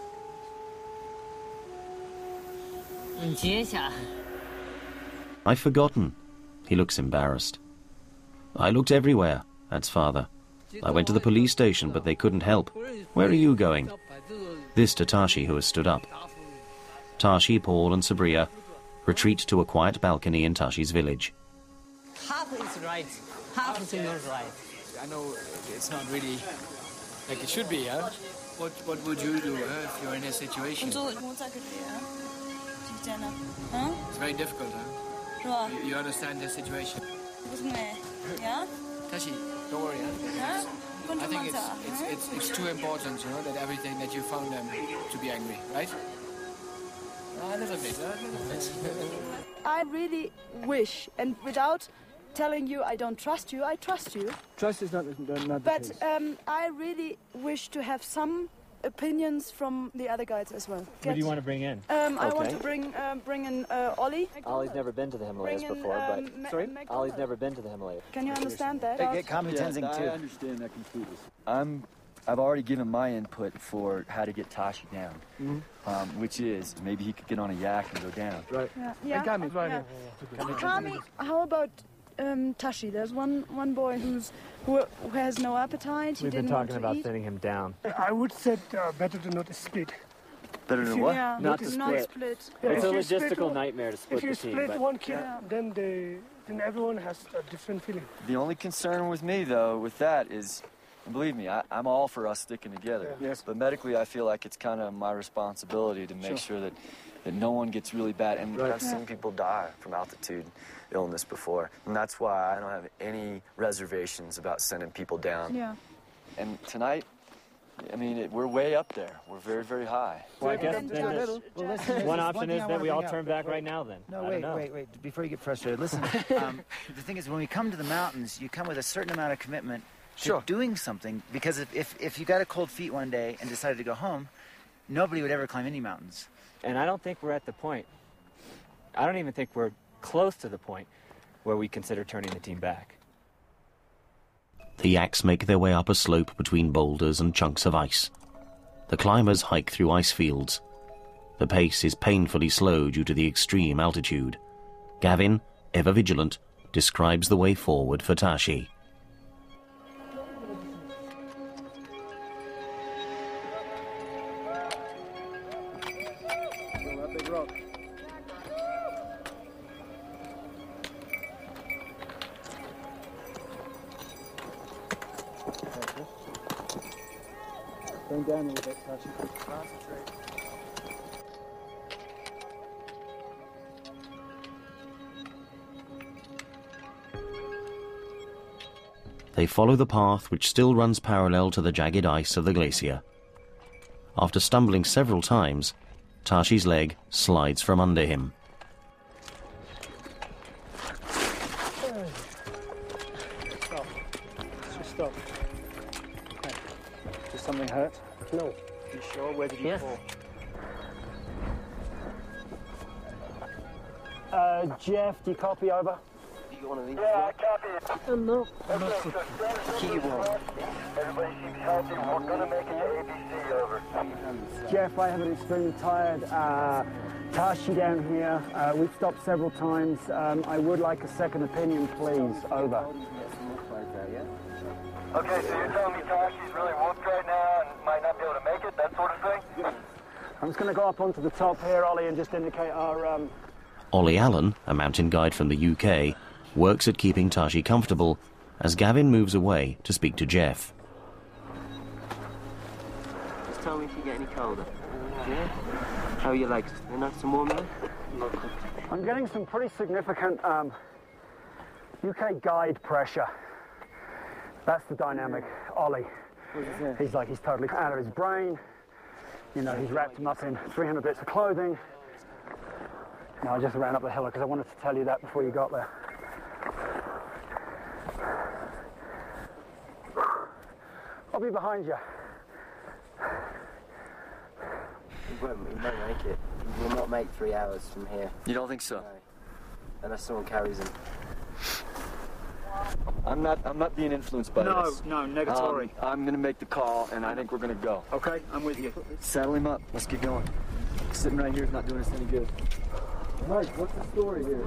[SPEAKER 1] I've forgotten. He looks embarrassed. I looked everywhere, adds father. I went to the police station, but they couldn't help. Where are you going? This to Tashi, who has stood up. Tashi, Paul and Sabria retreat to a quiet balcony in Tashi's village.
[SPEAKER 2] Half is right, half is not right.
[SPEAKER 10] I know it's not really like it should be, huh? What What would you do huh, if you're in a situation?
[SPEAKER 24] 工作工作可以啊，就这样的，嗯，
[SPEAKER 10] It's very difficult, huh?
[SPEAKER 24] 是吧？
[SPEAKER 10] You, you understand the situation.
[SPEAKER 24] 为什么？呀？
[SPEAKER 10] Tashi, don't worry, huh?
[SPEAKER 24] 啊？关
[SPEAKER 10] I
[SPEAKER 24] 注
[SPEAKER 10] think
[SPEAKER 24] 吗？
[SPEAKER 10] it's,
[SPEAKER 24] 这？
[SPEAKER 10] it's, it's, it's too important, you know, that everything that you found them to be angry, right? A little bit, huh? A little bit.
[SPEAKER 13] I really wish, and without telling you I don't trust you, I trust you.
[SPEAKER 15] Trust is not, not the
[SPEAKER 13] But
[SPEAKER 15] case.
[SPEAKER 13] um, I really wish to have some opinions from the other guides as well.
[SPEAKER 3] What do you want to bring in?
[SPEAKER 13] Um, I want
[SPEAKER 3] Okay.
[SPEAKER 13] to bring um, bring in uh, Ollie.
[SPEAKER 6] Ollie's never been to the Himalayas
[SPEAKER 13] Bring in,
[SPEAKER 6] before,
[SPEAKER 13] um,
[SPEAKER 6] but
[SPEAKER 13] Ma-
[SPEAKER 6] sorry,
[SPEAKER 13] McDonald.
[SPEAKER 6] Ollie's never been to the Himalayas.
[SPEAKER 13] Can you understand that?
[SPEAKER 6] They get commenting
[SPEAKER 4] Yeah,
[SPEAKER 6] too.
[SPEAKER 4] I understand that completely. I'm, I've already given my input for how to get Tashi down,
[SPEAKER 15] Mhm.
[SPEAKER 4] um, which is maybe he could get on a yak and go down.
[SPEAKER 15] Right.
[SPEAKER 13] Yeah.
[SPEAKER 15] Hey,
[SPEAKER 13] yeah.
[SPEAKER 15] Kami, right
[SPEAKER 13] yeah.
[SPEAKER 15] here.
[SPEAKER 13] Kami, how about um, Tashi? There's one one boy who's who, who has no appetite. He
[SPEAKER 6] We've been
[SPEAKER 13] didn't want
[SPEAKER 6] talking
[SPEAKER 13] to
[SPEAKER 6] about
[SPEAKER 13] eat.
[SPEAKER 6] sending him down.
[SPEAKER 5] I would say uh, better to not split.
[SPEAKER 4] Better
[SPEAKER 5] If
[SPEAKER 4] than
[SPEAKER 5] you-
[SPEAKER 4] what?
[SPEAKER 13] Yeah,
[SPEAKER 6] Not
[SPEAKER 13] not,
[SPEAKER 6] to
[SPEAKER 13] not
[SPEAKER 6] split.
[SPEAKER 13] split.
[SPEAKER 5] Yeah,
[SPEAKER 6] It's
[SPEAKER 5] if
[SPEAKER 6] a
[SPEAKER 5] you split
[SPEAKER 6] logistical
[SPEAKER 5] one-
[SPEAKER 6] nightmare to split
[SPEAKER 5] If you
[SPEAKER 6] the team,
[SPEAKER 5] split
[SPEAKER 6] but-
[SPEAKER 5] one kid,
[SPEAKER 13] Yeah.
[SPEAKER 5] then they then everyone has a different feeling.
[SPEAKER 4] The only concern with me, though, with that is, and believe me, I, I'm all for us sticking together.
[SPEAKER 5] Yeah. Yes.
[SPEAKER 4] But medically, I feel like it's kind of my responsibility to make
[SPEAKER 5] Sure.
[SPEAKER 4] sure that, that no one gets really bad. And
[SPEAKER 5] Right.
[SPEAKER 4] I've seen people die from altitude illness before. And that's why I don't have any reservations about sending people down.
[SPEAKER 13] Yeah.
[SPEAKER 4] And tonight, I mean, it, we're way up there. We're very, very high.
[SPEAKER 3] Well, I guess
[SPEAKER 13] Then
[SPEAKER 3] then
[SPEAKER 13] just-
[SPEAKER 3] there's-
[SPEAKER 13] just-
[SPEAKER 6] Well, listen, this
[SPEAKER 3] one
[SPEAKER 6] is
[SPEAKER 3] option
[SPEAKER 6] thing
[SPEAKER 3] is
[SPEAKER 6] I
[SPEAKER 3] that
[SPEAKER 6] wanna
[SPEAKER 3] we all
[SPEAKER 6] bring up.
[SPEAKER 3] turn back right now then.
[SPEAKER 6] No,
[SPEAKER 3] I don't
[SPEAKER 6] wait,
[SPEAKER 3] know.
[SPEAKER 6] wait, wait. Before you get frustrated, listen. um, the thing is, when we come to the mountains, you come with a certain amount of commitment to
[SPEAKER 4] Sure.
[SPEAKER 6] doing something. Because if, if, if you got a cold feet one day and decided to go home, nobody would ever climb any mountains.
[SPEAKER 11] And I don't think we're at the point, I don't even think we're close to the point where we consider turning the team back.
[SPEAKER 1] The yaks make their way up a slope between boulders and chunks of ice. The climbers hike through ice fields. The pace is painfully slow due to the extreme altitude. Gavin, ever vigilant, describes the way forward for Tashi.
[SPEAKER 15] That big rock. Going down a little bit, Tashi. Concentrate.
[SPEAKER 1] They follow the path which still runs parallel to the jagged ice of the glacier. After stumbling several times, Tashi's leg slides from under him.
[SPEAKER 5] Stop. Just stop. Okay. Does something hurt? No. You sure? Where did you
[SPEAKER 2] Yes.
[SPEAKER 5] fall? Uh, Jeff, do you copy over?
[SPEAKER 4] you one of these? Yeah, I copy it. Oh, no. Okay, so stand keyboard. Everybody seems healthy. We're gonna make it to A B C, over.
[SPEAKER 9] Jeff, I have an extremely tired uh, Tashi down here. Uh, we've stopped several times. Um, I would like a second opinion, please. Over.
[SPEAKER 4] Okay, so you're telling me Tashi's really whooped right now and might not be able to make it, that sort of thing?
[SPEAKER 9] I'm just going to go up onto the top here, Ollie, and just indicate our... Um...
[SPEAKER 1] Ollie Allen, a mountain guide from the U K, works at keeping Tashi comfortable as Gavin moves away to speak to Jeff.
[SPEAKER 4] Just tell me if you get any colder. Yeah? How are your legs? They're nice and warm now?
[SPEAKER 9] I'm getting some pretty significant um, U K guide pressure. That's the dynamic. Ollie, he's like, he's totally out of his brain. You know, he's wrapped him up in three hundred bits of clothing. No, I just ran up the hill because I wanted to tell you that before you got there. I'll be behind you.
[SPEAKER 4] We won't, we won't make it. We will not make three hours from here.
[SPEAKER 16] You don't think so?
[SPEAKER 4] No. Unless someone carries him.
[SPEAKER 16] I'm not. I'm not being influenced by
[SPEAKER 9] no,
[SPEAKER 16] this.
[SPEAKER 9] No, no, negatory.
[SPEAKER 16] Um, I'm gonna make the call, and I think we're gonna go.
[SPEAKER 9] Okay, I'm with you.
[SPEAKER 16] Saddle him up. Let's get going. Sitting right here is not doing us any good.
[SPEAKER 4] Mike, what's the story here?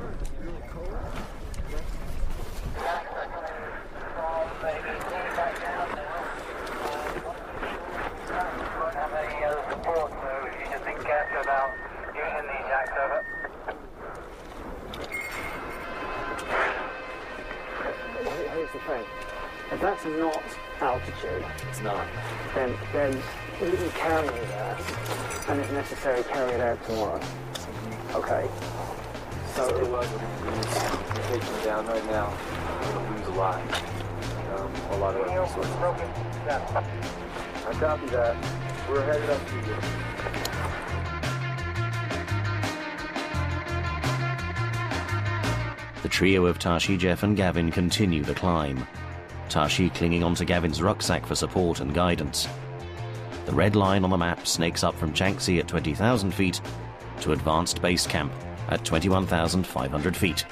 [SPEAKER 9] Here's the thing. If that's not altitude,
[SPEAKER 16] it's not.
[SPEAKER 9] Then, then we can carry it out, and if necessary, carry it out tomorrow. Okay. So
[SPEAKER 16] it was. We're taking down right now. We're gonna lose a lot. Um, a lot of resources.
[SPEAKER 4] I copy that. We're headed up to you.
[SPEAKER 1] The trio of Tashi, Jeff and Gavin continue the climb. Tashi clinging onto Gavin's rucksack for support and guidance. The red line on the map snakes up from Changxi at twenty thousand feet to Advanced Base Camp at twenty-one thousand five hundred feet.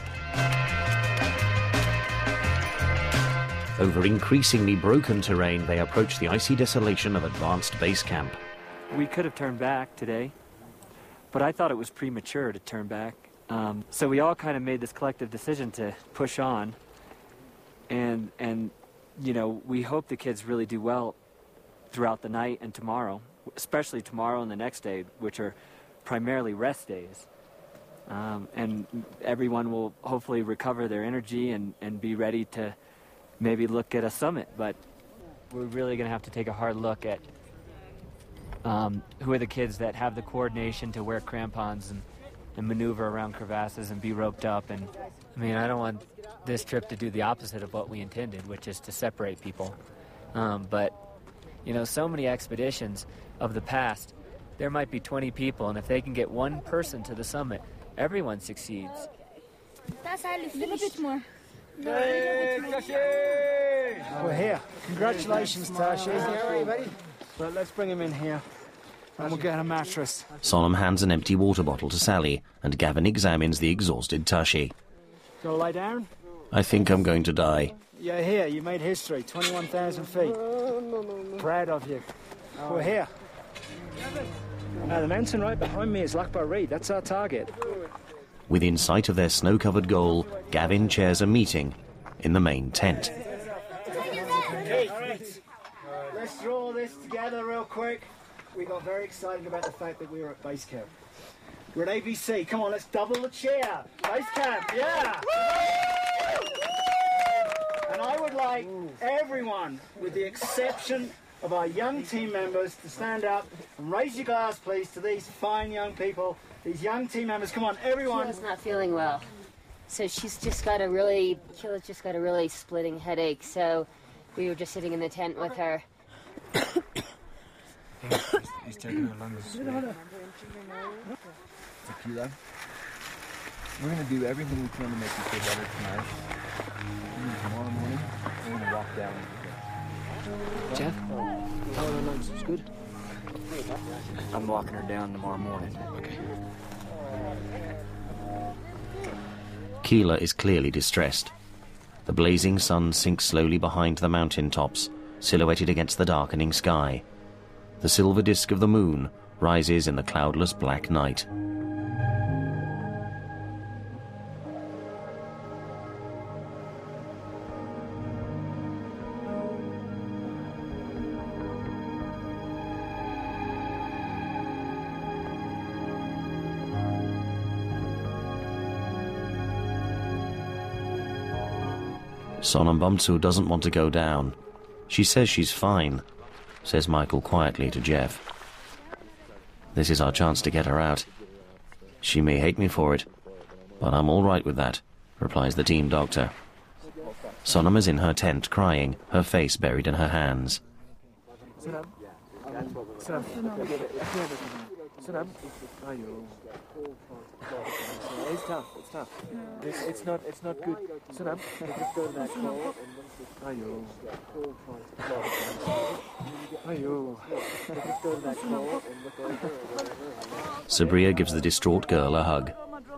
[SPEAKER 1] Over increasingly broken terrain, they approach the icy desolation of Advanced Base Camp.
[SPEAKER 11] We could have turned back today, but I thought it was premature to turn back. Um, so we all kind of made this collective decision to push on, and and you know, we hope the kids really do well throughout the night and tomorrow, especially tomorrow and the next day, which are primarily rest days. Um, and everyone will hopefully recover their energy and, and be ready to maybe look at a summit. But we're really going to have to take a hard look at um, who are the kids that have the coordination to wear crampons and, and maneuver around crevasses and be roped up. And I mean, I don't want this trip to do the opposite of what we intended, which is to separate people. Um, but, you know, so many expeditions of the past, there might be twenty people, and if they can get one person to the summit, everyone succeeds.
[SPEAKER 8] That's how you finish. A little bit more.
[SPEAKER 9] Hey, Tashi! We're here. Congratulations, Tashi. How are you, buddy? But let's bring him in here, and we'll get a mattress.
[SPEAKER 1] Solemn hands an empty water bottle to Sally, and Gavin examines the exhausted Tashi.
[SPEAKER 9] Go lie down?
[SPEAKER 1] I think I'm going to die.
[SPEAKER 9] Yeah, here. You made history. twenty-one thousand feet. Proud of you. We're here. Now, the mountain right behind me is Lakbar Reed. That's our target.
[SPEAKER 1] Within sight of their snow-covered goal, Gavin chairs a meeting in the main tent.
[SPEAKER 9] Okay, all right. Let's throw all this together real quick. We got very excited about the fact that we were at base camp. We're at A B C. Come on, let's double the cheer. Base camp, yeah. And I would like everyone, with the exception of our young team members, to stand up and raise your glass, please, to these fine young people, these young team members. Come on, everyone.
[SPEAKER 12] Keela's not feeling well, so she's just got a really, Keela's just got a really splitting headache, so we were just sitting in the tent with her.
[SPEAKER 10] He's taking her lungs. Tequila. We're going to do everything we can to make you feel better tonight. And tomorrow morning, we're going to walk down.
[SPEAKER 11] Jeff?
[SPEAKER 10] How are her lungs? It's good?
[SPEAKER 11] I'm walking her down tomorrow morning.
[SPEAKER 10] Okay.
[SPEAKER 1] Keela is clearly distressed. The blazing sun sinks slowly behind the mountain tops, silhouetted against the darkening sky. The silver disk of the moon rises in the cloudless black night. Sonam Bamsu doesn't want to go down. She says she's fine, says Michael quietly to Jeff. This is our chance to get her out. She may hate me for it, but I'm all right with that, replies the team doctor. Sonam is in her tent crying, her face buried in her hands.
[SPEAKER 10] Sonam. Sonam. Sonam. It's tough, it's tough. It's, it's not it's not good. Sonam, just go to that call and Ayo. Ayo. Just go to that call and look over.
[SPEAKER 1] Sabria gives the distraught girl a hug.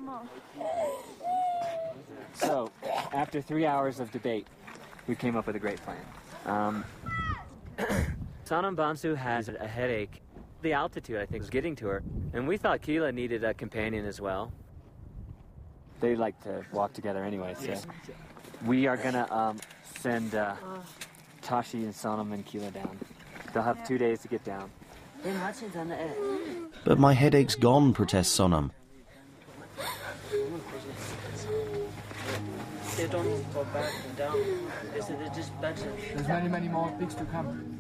[SPEAKER 11] So, after three hours of debate, we came up with a great plan. Um, Sonam Bamsu has a headache. The altitude, I think, was getting to her. And we thought Keela needed a companion as well. They like to walk together anyway, so we are going to um, send uh, Tashi and Sonam and Keela down. They'll have two days to get down.
[SPEAKER 1] But my headache's gone, protests Sonam.
[SPEAKER 10] They don't go back and down. They just better. There's many, many more peaks to come.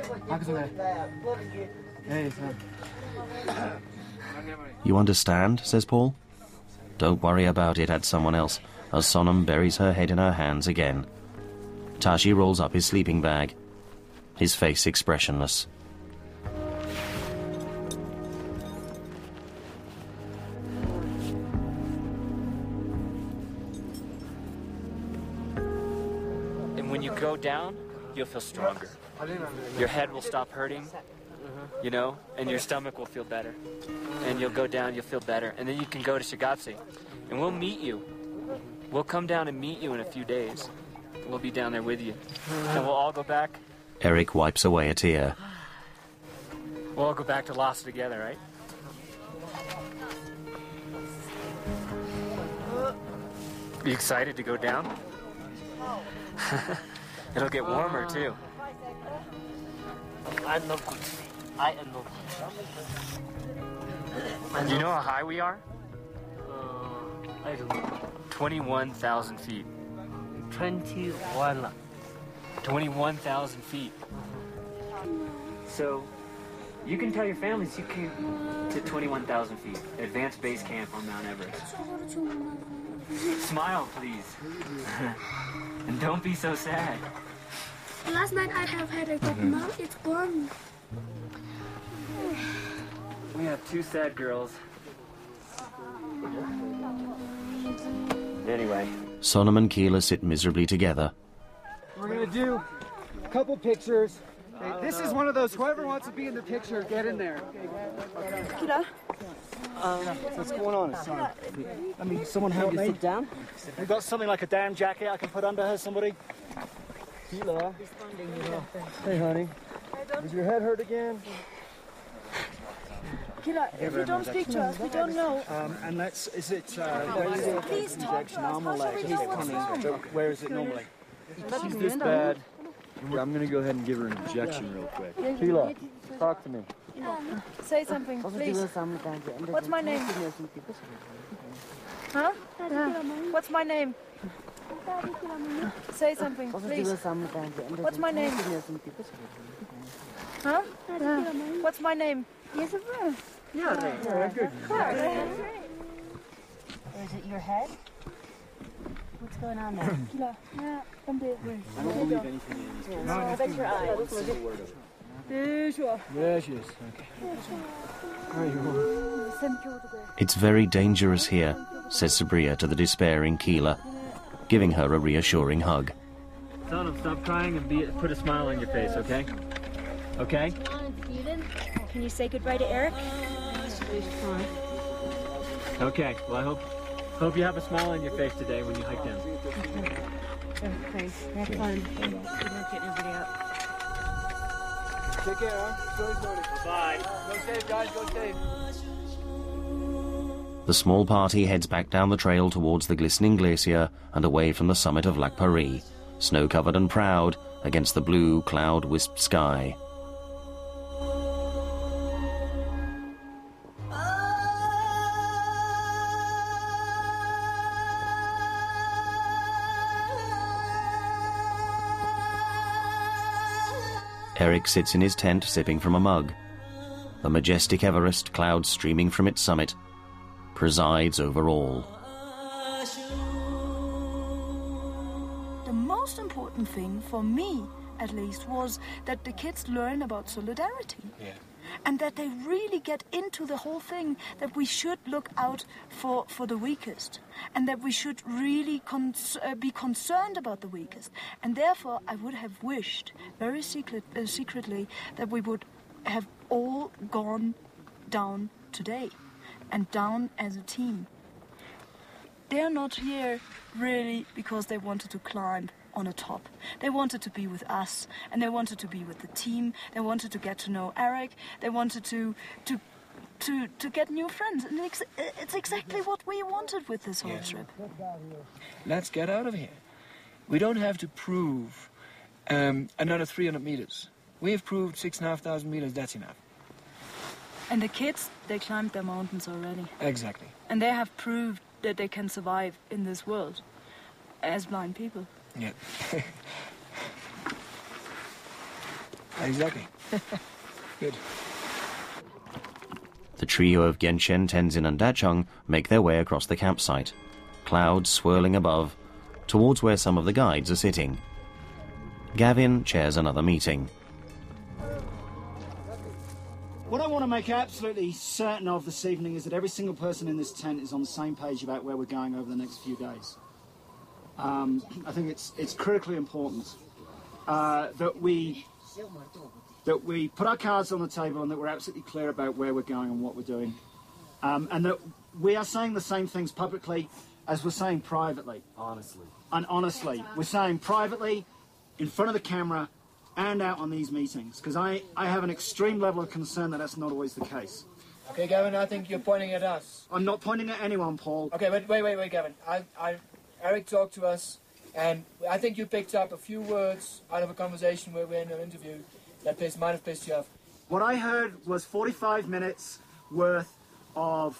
[SPEAKER 1] You understand, says Paul. Don't worry about it, adds someone else, as Sonam buries her head in her hands again. Tashi rolls up his sleeping bag, his face expressionless.
[SPEAKER 11] And when you go down, you'll feel stronger. Your head will stop hurting, you know, and your stomach will feel better. And you'll go down, you'll feel better. And then you can go to Shigatse, and we'll meet you. We'll come down and meet you in a few days. We'll be down there with you. And we'll all go back.
[SPEAKER 1] Eric wipes away a tear.
[SPEAKER 11] We'll all go back to Lhasa together, right? Are you excited to go down? It'll get warmer, too.
[SPEAKER 10] I know. I know.
[SPEAKER 11] Do you know how high we are?
[SPEAKER 10] Uh, I don't know.
[SPEAKER 11] twenty-one thousand feet.
[SPEAKER 10] twenty-one.
[SPEAKER 11] twenty-one thousand feet. So, you can tell your families you came to twenty-one thousand feet. Advanced base camp on Mount Everest. Smile, please. And don't be so sad.
[SPEAKER 8] Last night I have had a good now it's gone.
[SPEAKER 11] We have two sad girls. Anyway.
[SPEAKER 1] Sonam and Keela sit miserably together.
[SPEAKER 17] We're gonna do a couple pictures. Hey, this is one of those, whoever wants to be in the picture, get in there.
[SPEAKER 23] Keela?
[SPEAKER 17] Um, what's going on? Sorry. I mean, someone help me.
[SPEAKER 2] Sit down.
[SPEAKER 17] We've got something like a down jacket I can put under her, somebody. Keela. Hey, honey. Does your head hurt again?
[SPEAKER 23] Keela, if you don't speak to us, we don't know.
[SPEAKER 17] Um, and that's, is it, uh, where is it?
[SPEAKER 23] Please talk to us. How shall we know what's wrong?
[SPEAKER 17] Where is it normally?
[SPEAKER 4] She's this bad. I'm gonna go ahead and give her an injection real quick. Keela, talk to me.
[SPEAKER 23] Say something, please. What's my name? Huh? What's my name? Say something, please. What's my name? Huh? What's my name?
[SPEAKER 2] Yes, of course.
[SPEAKER 23] Yeah, good.
[SPEAKER 2] Or is it your head? What's going on there?
[SPEAKER 23] Keela, yeah, come there.
[SPEAKER 17] I don't believe anything in this.
[SPEAKER 23] No, I bet your eyes.
[SPEAKER 17] There she is. Okay.
[SPEAKER 1] It's very dangerous here, says Sabria to the despairing Keela, giving her a reassuring hug.
[SPEAKER 11] Sonam, stop crying and be, put a smile on your face, okay? Okay?
[SPEAKER 23] Can you say goodbye to Eric?
[SPEAKER 11] Okay, well, I hope
[SPEAKER 3] Hope you have a smile on your face today when you hike down.
[SPEAKER 12] Thanks. Have fun. Good luck getting everybody up.
[SPEAKER 15] Take care, huh? Slowly, slowly.
[SPEAKER 3] Bye.
[SPEAKER 15] Go safe, guys. Go safe.
[SPEAKER 1] The small party heads back down the trail towards the glistening glacier and away from the summit of Lac Paris, snow-covered and proud against the blue, cloud-wisped sky. Eric sits in his tent sipping from a mug. The majestic Everest, clouds streaming from its summit, presides over all.
[SPEAKER 23] The most important thing for me, at least, was that the kids learn about solidarity.
[SPEAKER 15] Yeah.
[SPEAKER 23] And that they really get into the whole thing, that we should look out for, for the weakest, and that we should really cons- uh, be concerned about the weakest. And therefore, I would have wished, very secret, uh, secretly, that we would have all gone down today, and down as a team. They're not here really because they wanted to climb on a top. They wanted to be with us, and they wanted to be with the team. They wanted to get to know Eric. They wanted to to to to get new friends. And it's, it's exactly what we wanted with this whole
[SPEAKER 15] Yeah.
[SPEAKER 23] trip.
[SPEAKER 15] Let's get out of here. We don't have to prove um, another three hundred meters. We have proved six and a half thousand meters. That's enough.
[SPEAKER 23] And the kids, they climbed the mountains already.
[SPEAKER 15] Exactly.
[SPEAKER 23] And they have proved that they can survive in this world as blind people.
[SPEAKER 15] Yeah. Exactly. Good.
[SPEAKER 1] The trio of Genshen, Tenzin and Dachung make their way across the campsite, clouds swirling above, towards where some of the guides are sitting. Gavin chairs another meeting.
[SPEAKER 18] What I want to make absolutely certain of this evening is that every single person in this tent is on the same page about where we're going over the next few days. Um, I think it's it's critically important uh, that we that we put our cards on the table and that we're absolutely clear about where we're going and what we're doing, um, and that we are saying the same things publicly as we're saying privately.
[SPEAKER 16] Honestly.
[SPEAKER 18] And honestly, we're saying privately, in front of the camera, and out on these meetings, because I, I have an extreme level of concern that that's not always the case.
[SPEAKER 15] Okay, Gavin, I think you're pointing at us.
[SPEAKER 18] I'm not pointing at anyone, Paul.
[SPEAKER 15] Okay, wait, wait, wait, wait, Gavin. I, I, Eric talked to us, and I think you picked up a few words out of a conversation where we're in an interview that pissed, might have pissed you off.
[SPEAKER 18] What I heard was forty-five minutes worth of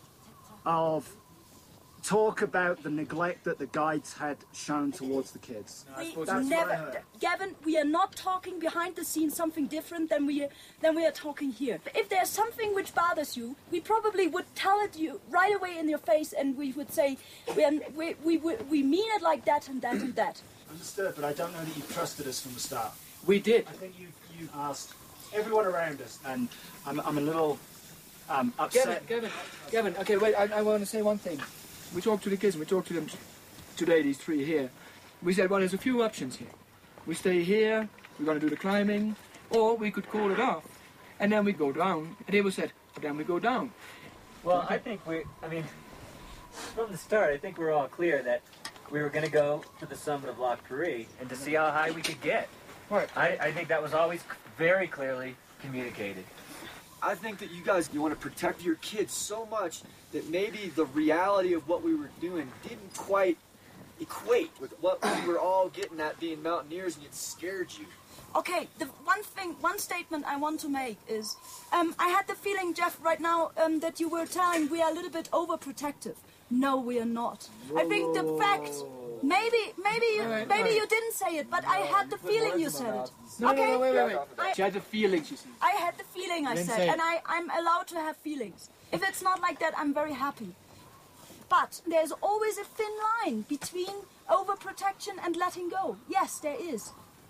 [SPEAKER 18] of talk about the neglect that the guides had shown towards the kids.
[SPEAKER 23] We
[SPEAKER 18] That's what I
[SPEAKER 23] never,
[SPEAKER 18] heard.
[SPEAKER 23] Gavin, we are not talking behind the scenes something different than we than we are talking here. If there's something which bothers you, we probably would tell it you right away in your face, and we would say, we, are, we, we, we, we mean it like that and that and that.
[SPEAKER 18] Understood, but I don't know that you trusted us from the start.
[SPEAKER 15] We did.
[SPEAKER 18] I think you you asked everyone around us, and I'm, I'm a little um, upset.
[SPEAKER 15] Gavin, Gavin, Gavin, okay, wait, I, I want to say one thing. We talked to the kids, and we talked to them t- today, these three here. We said, well, there's a few options here. We stay here, we're going to do the climbing, or we could call it off, and then we go down. And they were said, then we go down.
[SPEAKER 11] Well, I think we, I mean, from the start, I think we're all clear that we were going to go to the summit of Lac Paris and to see how high we could get.
[SPEAKER 15] Right.
[SPEAKER 11] I, I think that was always very clearly communicated.
[SPEAKER 4] I think that you guys, you want to protect your kids so much that maybe the reality of what we were doing didn't quite equate with what we were all getting at being mountaineers, and it scared you.
[SPEAKER 23] Okay, the one thing, one statement I want to make is, um, I had the feeling, Jeff, right now, um, that you were telling we are a little bit overprotective. No, we are not. Whoa. I think the fact, maybe, maybe, you, wait, maybe wait. you didn't say it, but no, I had the feeling you said it.
[SPEAKER 15] No,
[SPEAKER 23] okay?
[SPEAKER 15] no, no, wait, wait, wait.
[SPEAKER 23] I,
[SPEAKER 15] she had the feeling, she said.
[SPEAKER 23] I had the feeling, I said, and I, I'm allowed to have feelings. If it's not like that, I'm very happy. But there's always a thin line between overprotection and letting go. Yes, there is.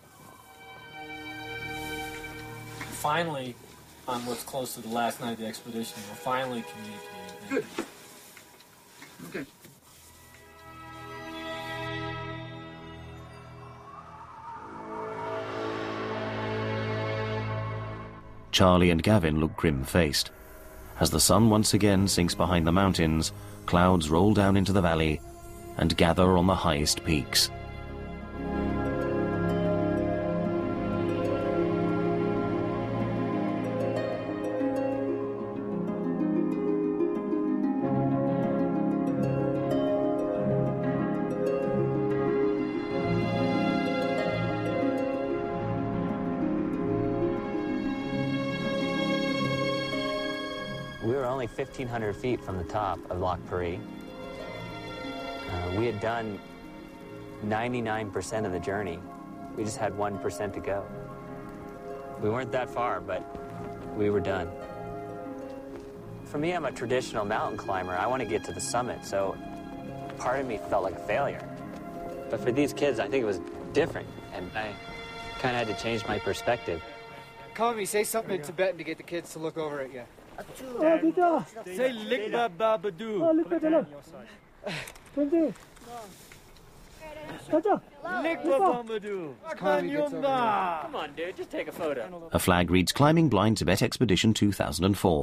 [SPEAKER 3] Finally, on what's close to the last night of the expedition, we're finally communicating.
[SPEAKER 15] Good. Okay.
[SPEAKER 1] Charlie and Gavin look grim-faced. As the sun once again sinks behind the mountains, clouds roll down into the valley and gather on the highest peaks.
[SPEAKER 11] fifteen hundred feet from the top of Lac Paree. Uh, we had done ninety-nine percent of the journey. We just had one percent to go. We weren't that far, but we were done. For me, I'm a traditional mountain climber. I want to get to the summit, so part of me felt like a failure. But for these kids, I think it was different, and I kind of had to change my perspective.
[SPEAKER 10] Kami, say something in Tibetan to get the kids to look over at you.
[SPEAKER 17] Say lick ba ba ba do. Lick ba ba ba do.
[SPEAKER 3] Come on, dude, just take a photo.
[SPEAKER 1] A flag reads Climbing Blind Tibet Expedition two thousand four.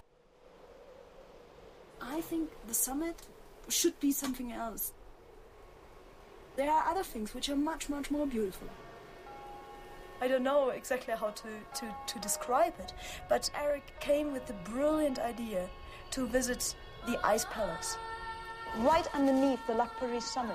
[SPEAKER 13] I think the summit should be something else. There are other things which are much, much more beautiful. I don't know exactly how to, to, to describe it, but Eric came with the brilliant idea to visit the Ice Palace.
[SPEAKER 24] Right underneath the Lac Paree summit.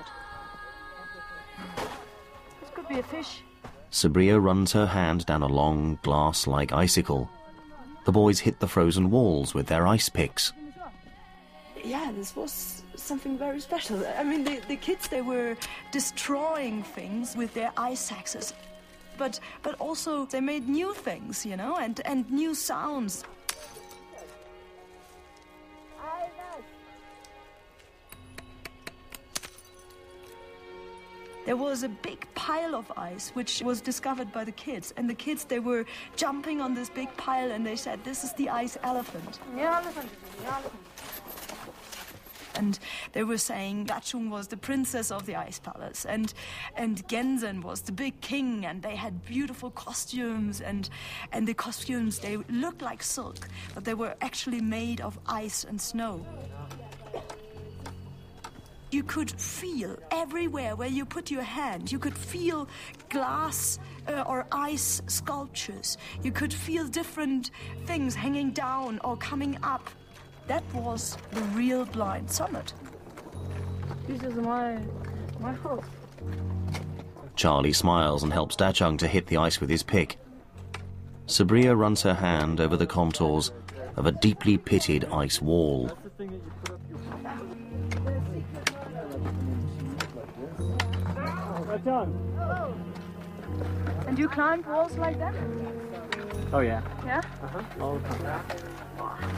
[SPEAKER 24] This could be a fish.
[SPEAKER 1] Sabria runs her hand down a long, glass-like icicle. The boys hit the frozen walls with their ice picks.
[SPEAKER 13] Yeah, this was something very special. I mean, the, the kids, they were destroying things with their ice axes. But, but also they made new things, you know, and, and new sounds. There was a big pile of ice which was discovered by the kids, and the kids, they were jumping on this big pile and they said, this is the ice elephant.
[SPEAKER 24] Yeah, elephant. Yeah, elephant.
[SPEAKER 13] And they were saying Dachung was the princess of the Ice Palace, and and Genzen was the big king, and they had beautiful costumes, and and the costumes, they looked like silk, but they were actually made of ice and snow. You could feel everywhere where you put your hand, you could feel glass uh, or ice sculptures. You could feel different things hanging down or coming up. That was the real Blind Summit.
[SPEAKER 24] This is my my house.
[SPEAKER 1] Charlie smiles and helps Dachung to hit the ice with his pick. Sabria runs her hand over the contours of a deeply pitted ice wall.
[SPEAKER 24] And you climb walls like that?
[SPEAKER 3] Oh, yeah.
[SPEAKER 24] Yeah?
[SPEAKER 3] Uh-huh. All the time.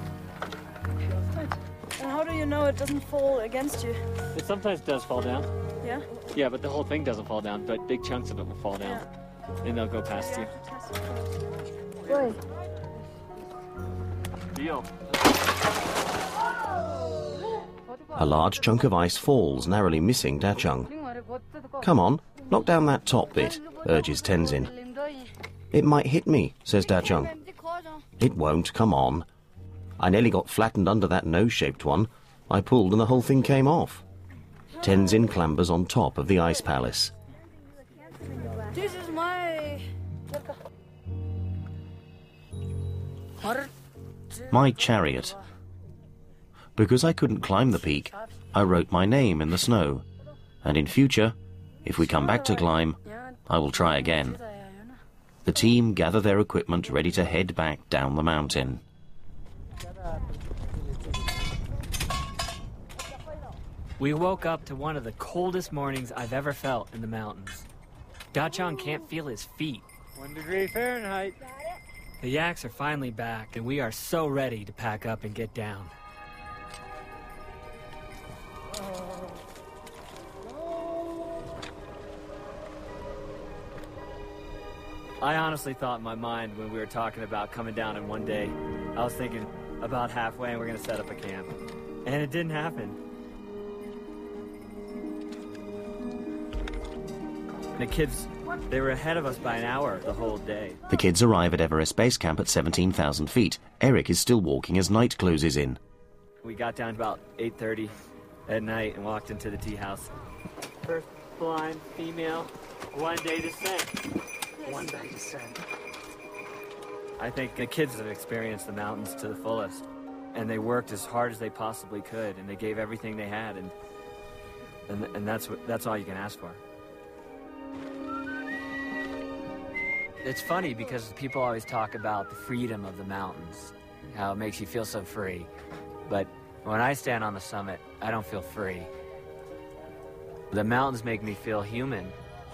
[SPEAKER 13] And how do you know it doesn't fall against you?
[SPEAKER 3] It sometimes does fall down.
[SPEAKER 13] Yeah?
[SPEAKER 3] Yeah, but the whole thing doesn't fall down, but big chunks of it will fall down.
[SPEAKER 13] Yeah.
[SPEAKER 3] And they'll go past you.
[SPEAKER 24] Wait.
[SPEAKER 3] Deal.
[SPEAKER 1] A large chunk of ice falls, narrowly missing Dachung. Come on, knock down that top bit, urges Tenzin. It might hit me, says Dachung. It won't, come on. I nearly got flattened under that nose-shaped one. I pulled and the whole thing came off. Tenzin clambers on top of the Ice Palace.
[SPEAKER 24] This is my...
[SPEAKER 1] My chariot. Because I couldn't climb the peak, I wrote my name in the snow. And in future, if we come back to climb, I will try again. The team gather their equipment ready to head back down the mountain.
[SPEAKER 11] We woke up to one of the coldest mornings I've ever felt in the mountains. Dachung can't feel his feet.
[SPEAKER 17] One degree Fahrenheit.
[SPEAKER 11] The yaks are finally back, and we are so ready to pack up and get down. I honestly thought in my mind when we were talking about coming down in one day, I was thinking about halfway and we're going to set up a camp. And it didn't happen. The kids, they were ahead of us by an hour the whole day.
[SPEAKER 1] The kids arrive at Everest Base Camp at seventeen thousand feet. Eric is still walking as night closes in.
[SPEAKER 11] We got down about eight thirty at night and walked into the tea house. First blind female, one-day descent.
[SPEAKER 17] One-day descent.
[SPEAKER 11] I think the kids have experienced the mountains to the fullest, and they worked as hard as they possibly could, and they gave everything they had, and and, and that's what, that's all you can ask for. It's funny because people always talk about the freedom of the mountains, how it makes you feel so free. But when I stand on the summit, I don't feel free. The mountains make me feel human.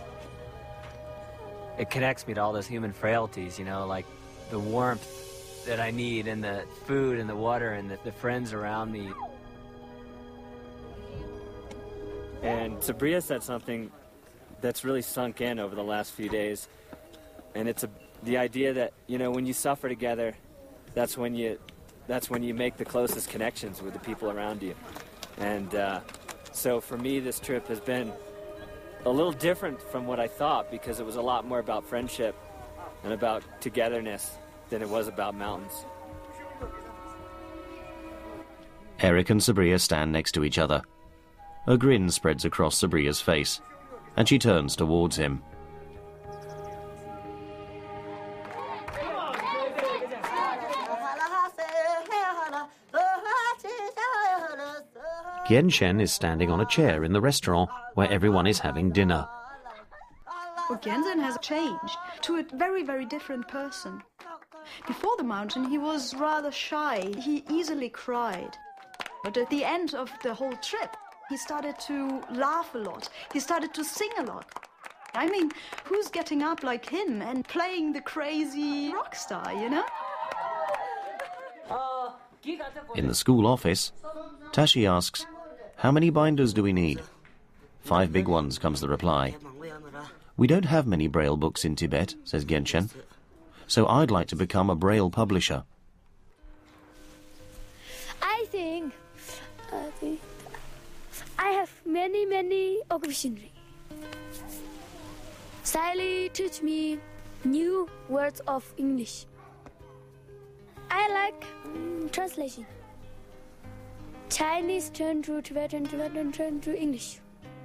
[SPEAKER 11] It connects me to all those human frailties, you know, like the warmth that I need and the food and the water and the, the friends around me. And Sabria said something that's really sunk in over the last few days. And it's a, the idea that, you know, when you suffer together, that's when you, that's when you make the closest connections with the people around you. And uh, so for me, this trip has been a little different from what I thought, because it was a lot more about friendship and about togetherness than it was about mountains.
[SPEAKER 1] Eric and Sabria stand next to each other. A grin spreads across Sabria's face, and she turns towards him. Genshen is standing on a chair in the restaurant where everyone is having dinner.
[SPEAKER 13] Well, Genshin has changed to a very, very different person. Before the mountain, he was rather shy. He easily cried. But at the end of the whole trip, he started to laugh a lot. He started to sing a lot. I mean, who's getting up like him and playing the crazy rock star, you know?
[SPEAKER 1] In the school office, Tashi asks, "How many binders do we need?" "Five big ones," comes the reply. "We don't have many Braille books in Tibet," says Genshen. "So I'd like to become a Braille publisher."
[SPEAKER 14] I think, I think I have many, many occasions. Sally teach me new words of English. I like um, translation. Chinese turn to Tibetan, Tibetan turn to English.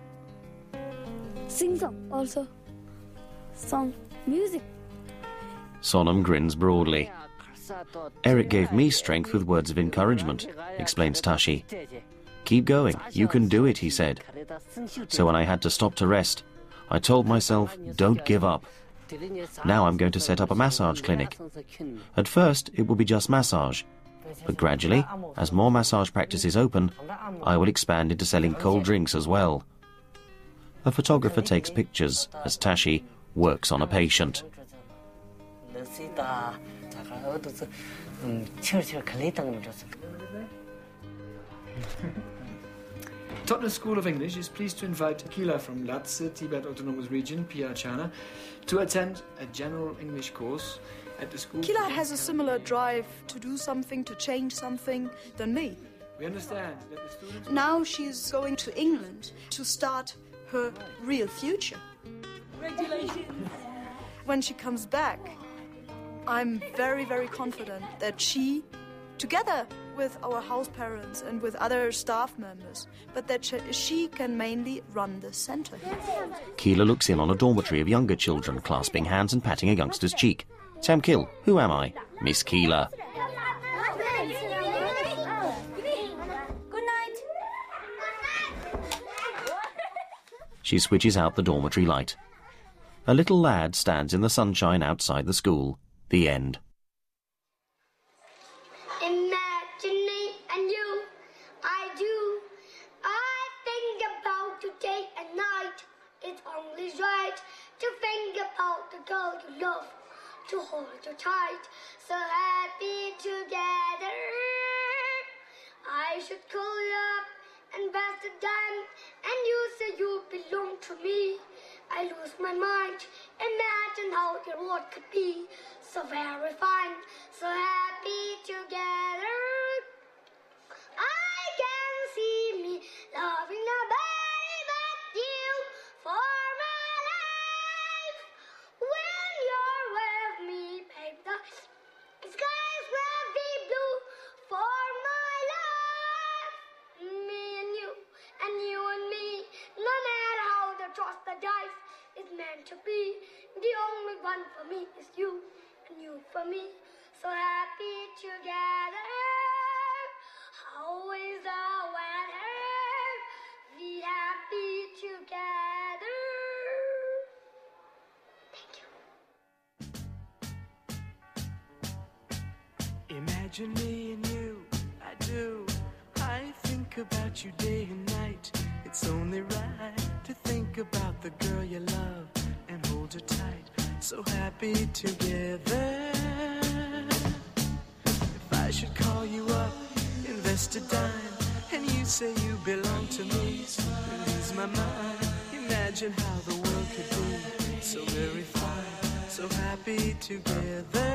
[SPEAKER 14] Sing song also. Song, music.
[SPEAKER 1] Sonam grins broadly. "Eric gave me strength with words of encouragement," explains Tashi. "Keep going, you can do it," he said. "So when I had to stop to rest, I told myself, don't give up. Now I'm going to set up a massage clinic. At first, it will be just massage. But gradually, as more massage practices open, I will expand into selling cold drinks as well." A photographer takes pictures as Tashi works on a patient.
[SPEAKER 15] Totnes School of English is pleased to invite Kila from Lhasa, Tibet Autonomous Region, P R Chana, to attend a general English course at the school.
[SPEAKER 13] Kila has a similar drive to do something, to change something, than me.
[SPEAKER 15] We understand that the students...
[SPEAKER 13] Now she's going to England to start her real future. Congratulations! When she comes back, I'm very, very confident that she, together with our house parents and with other staff members, but that she can mainly run the centre here.
[SPEAKER 1] Keela looks in on a dormitory of younger children clasping hands and patting a youngster's cheek. "Sam Kill, who am I?" "Miss Keela."
[SPEAKER 14] Good night.
[SPEAKER 1] She switches out the dormitory light. A little lad stands in the sunshine outside the school. The end.
[SPEAKER 14] Imagining and you, I do. I think about you day and night. It's only right to think about the girl you love, to hold you tight, so happy together. I should call you up and pass the time, and you say you belong to me. I lose my mind, imagine how your world could be. So very fine, so happy together. I can see me loving nobody but you for my life. When you're with me, babe, the skies will be blue for my life. is meant to be. The only one for me is you, and you for me. So happy together, always our weather. Be happy together. Thank you.
[SPEAKER 19] Imagine me and you, I do. I think about you day and night. It's only right to think about the girl you love and hold her tight. So happy together. If I should call you up, invest a dime, and you say you belong to me, lose my mind. Imagine how the world could be so very fine, so happy together.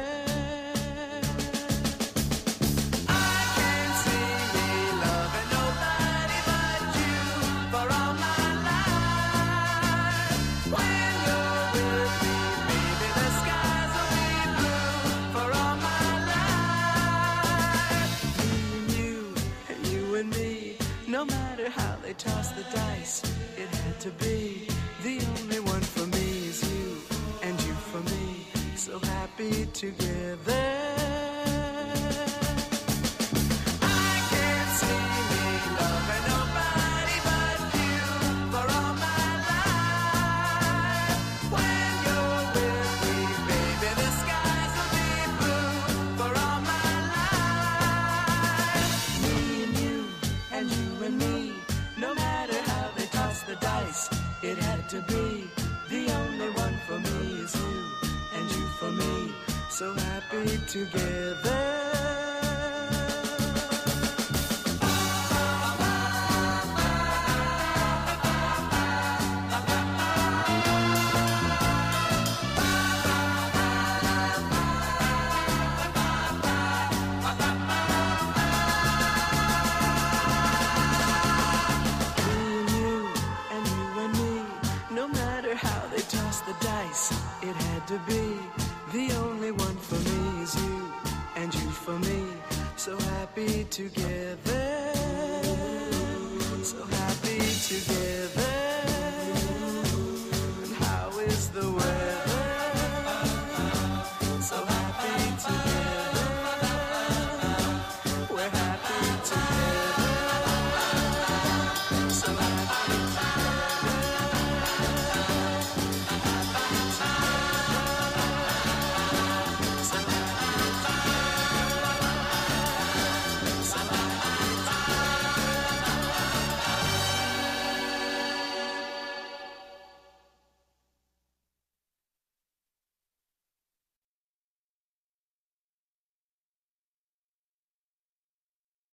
[SPEAKER 19] No matter how they toss the dice, it had to be. The only one for me is you, and you for me, so happy together. I can't see me loving nobody but you for all my life. When you're with me, baby, the skies will be blue for all my life. Me and you, and you and me, no matter how they toss the dice, it had to be. The only one for me is you, and you for me, so happy together. The dice, it had to be. The only one for me is you, and you for me, so happy together, so happy together.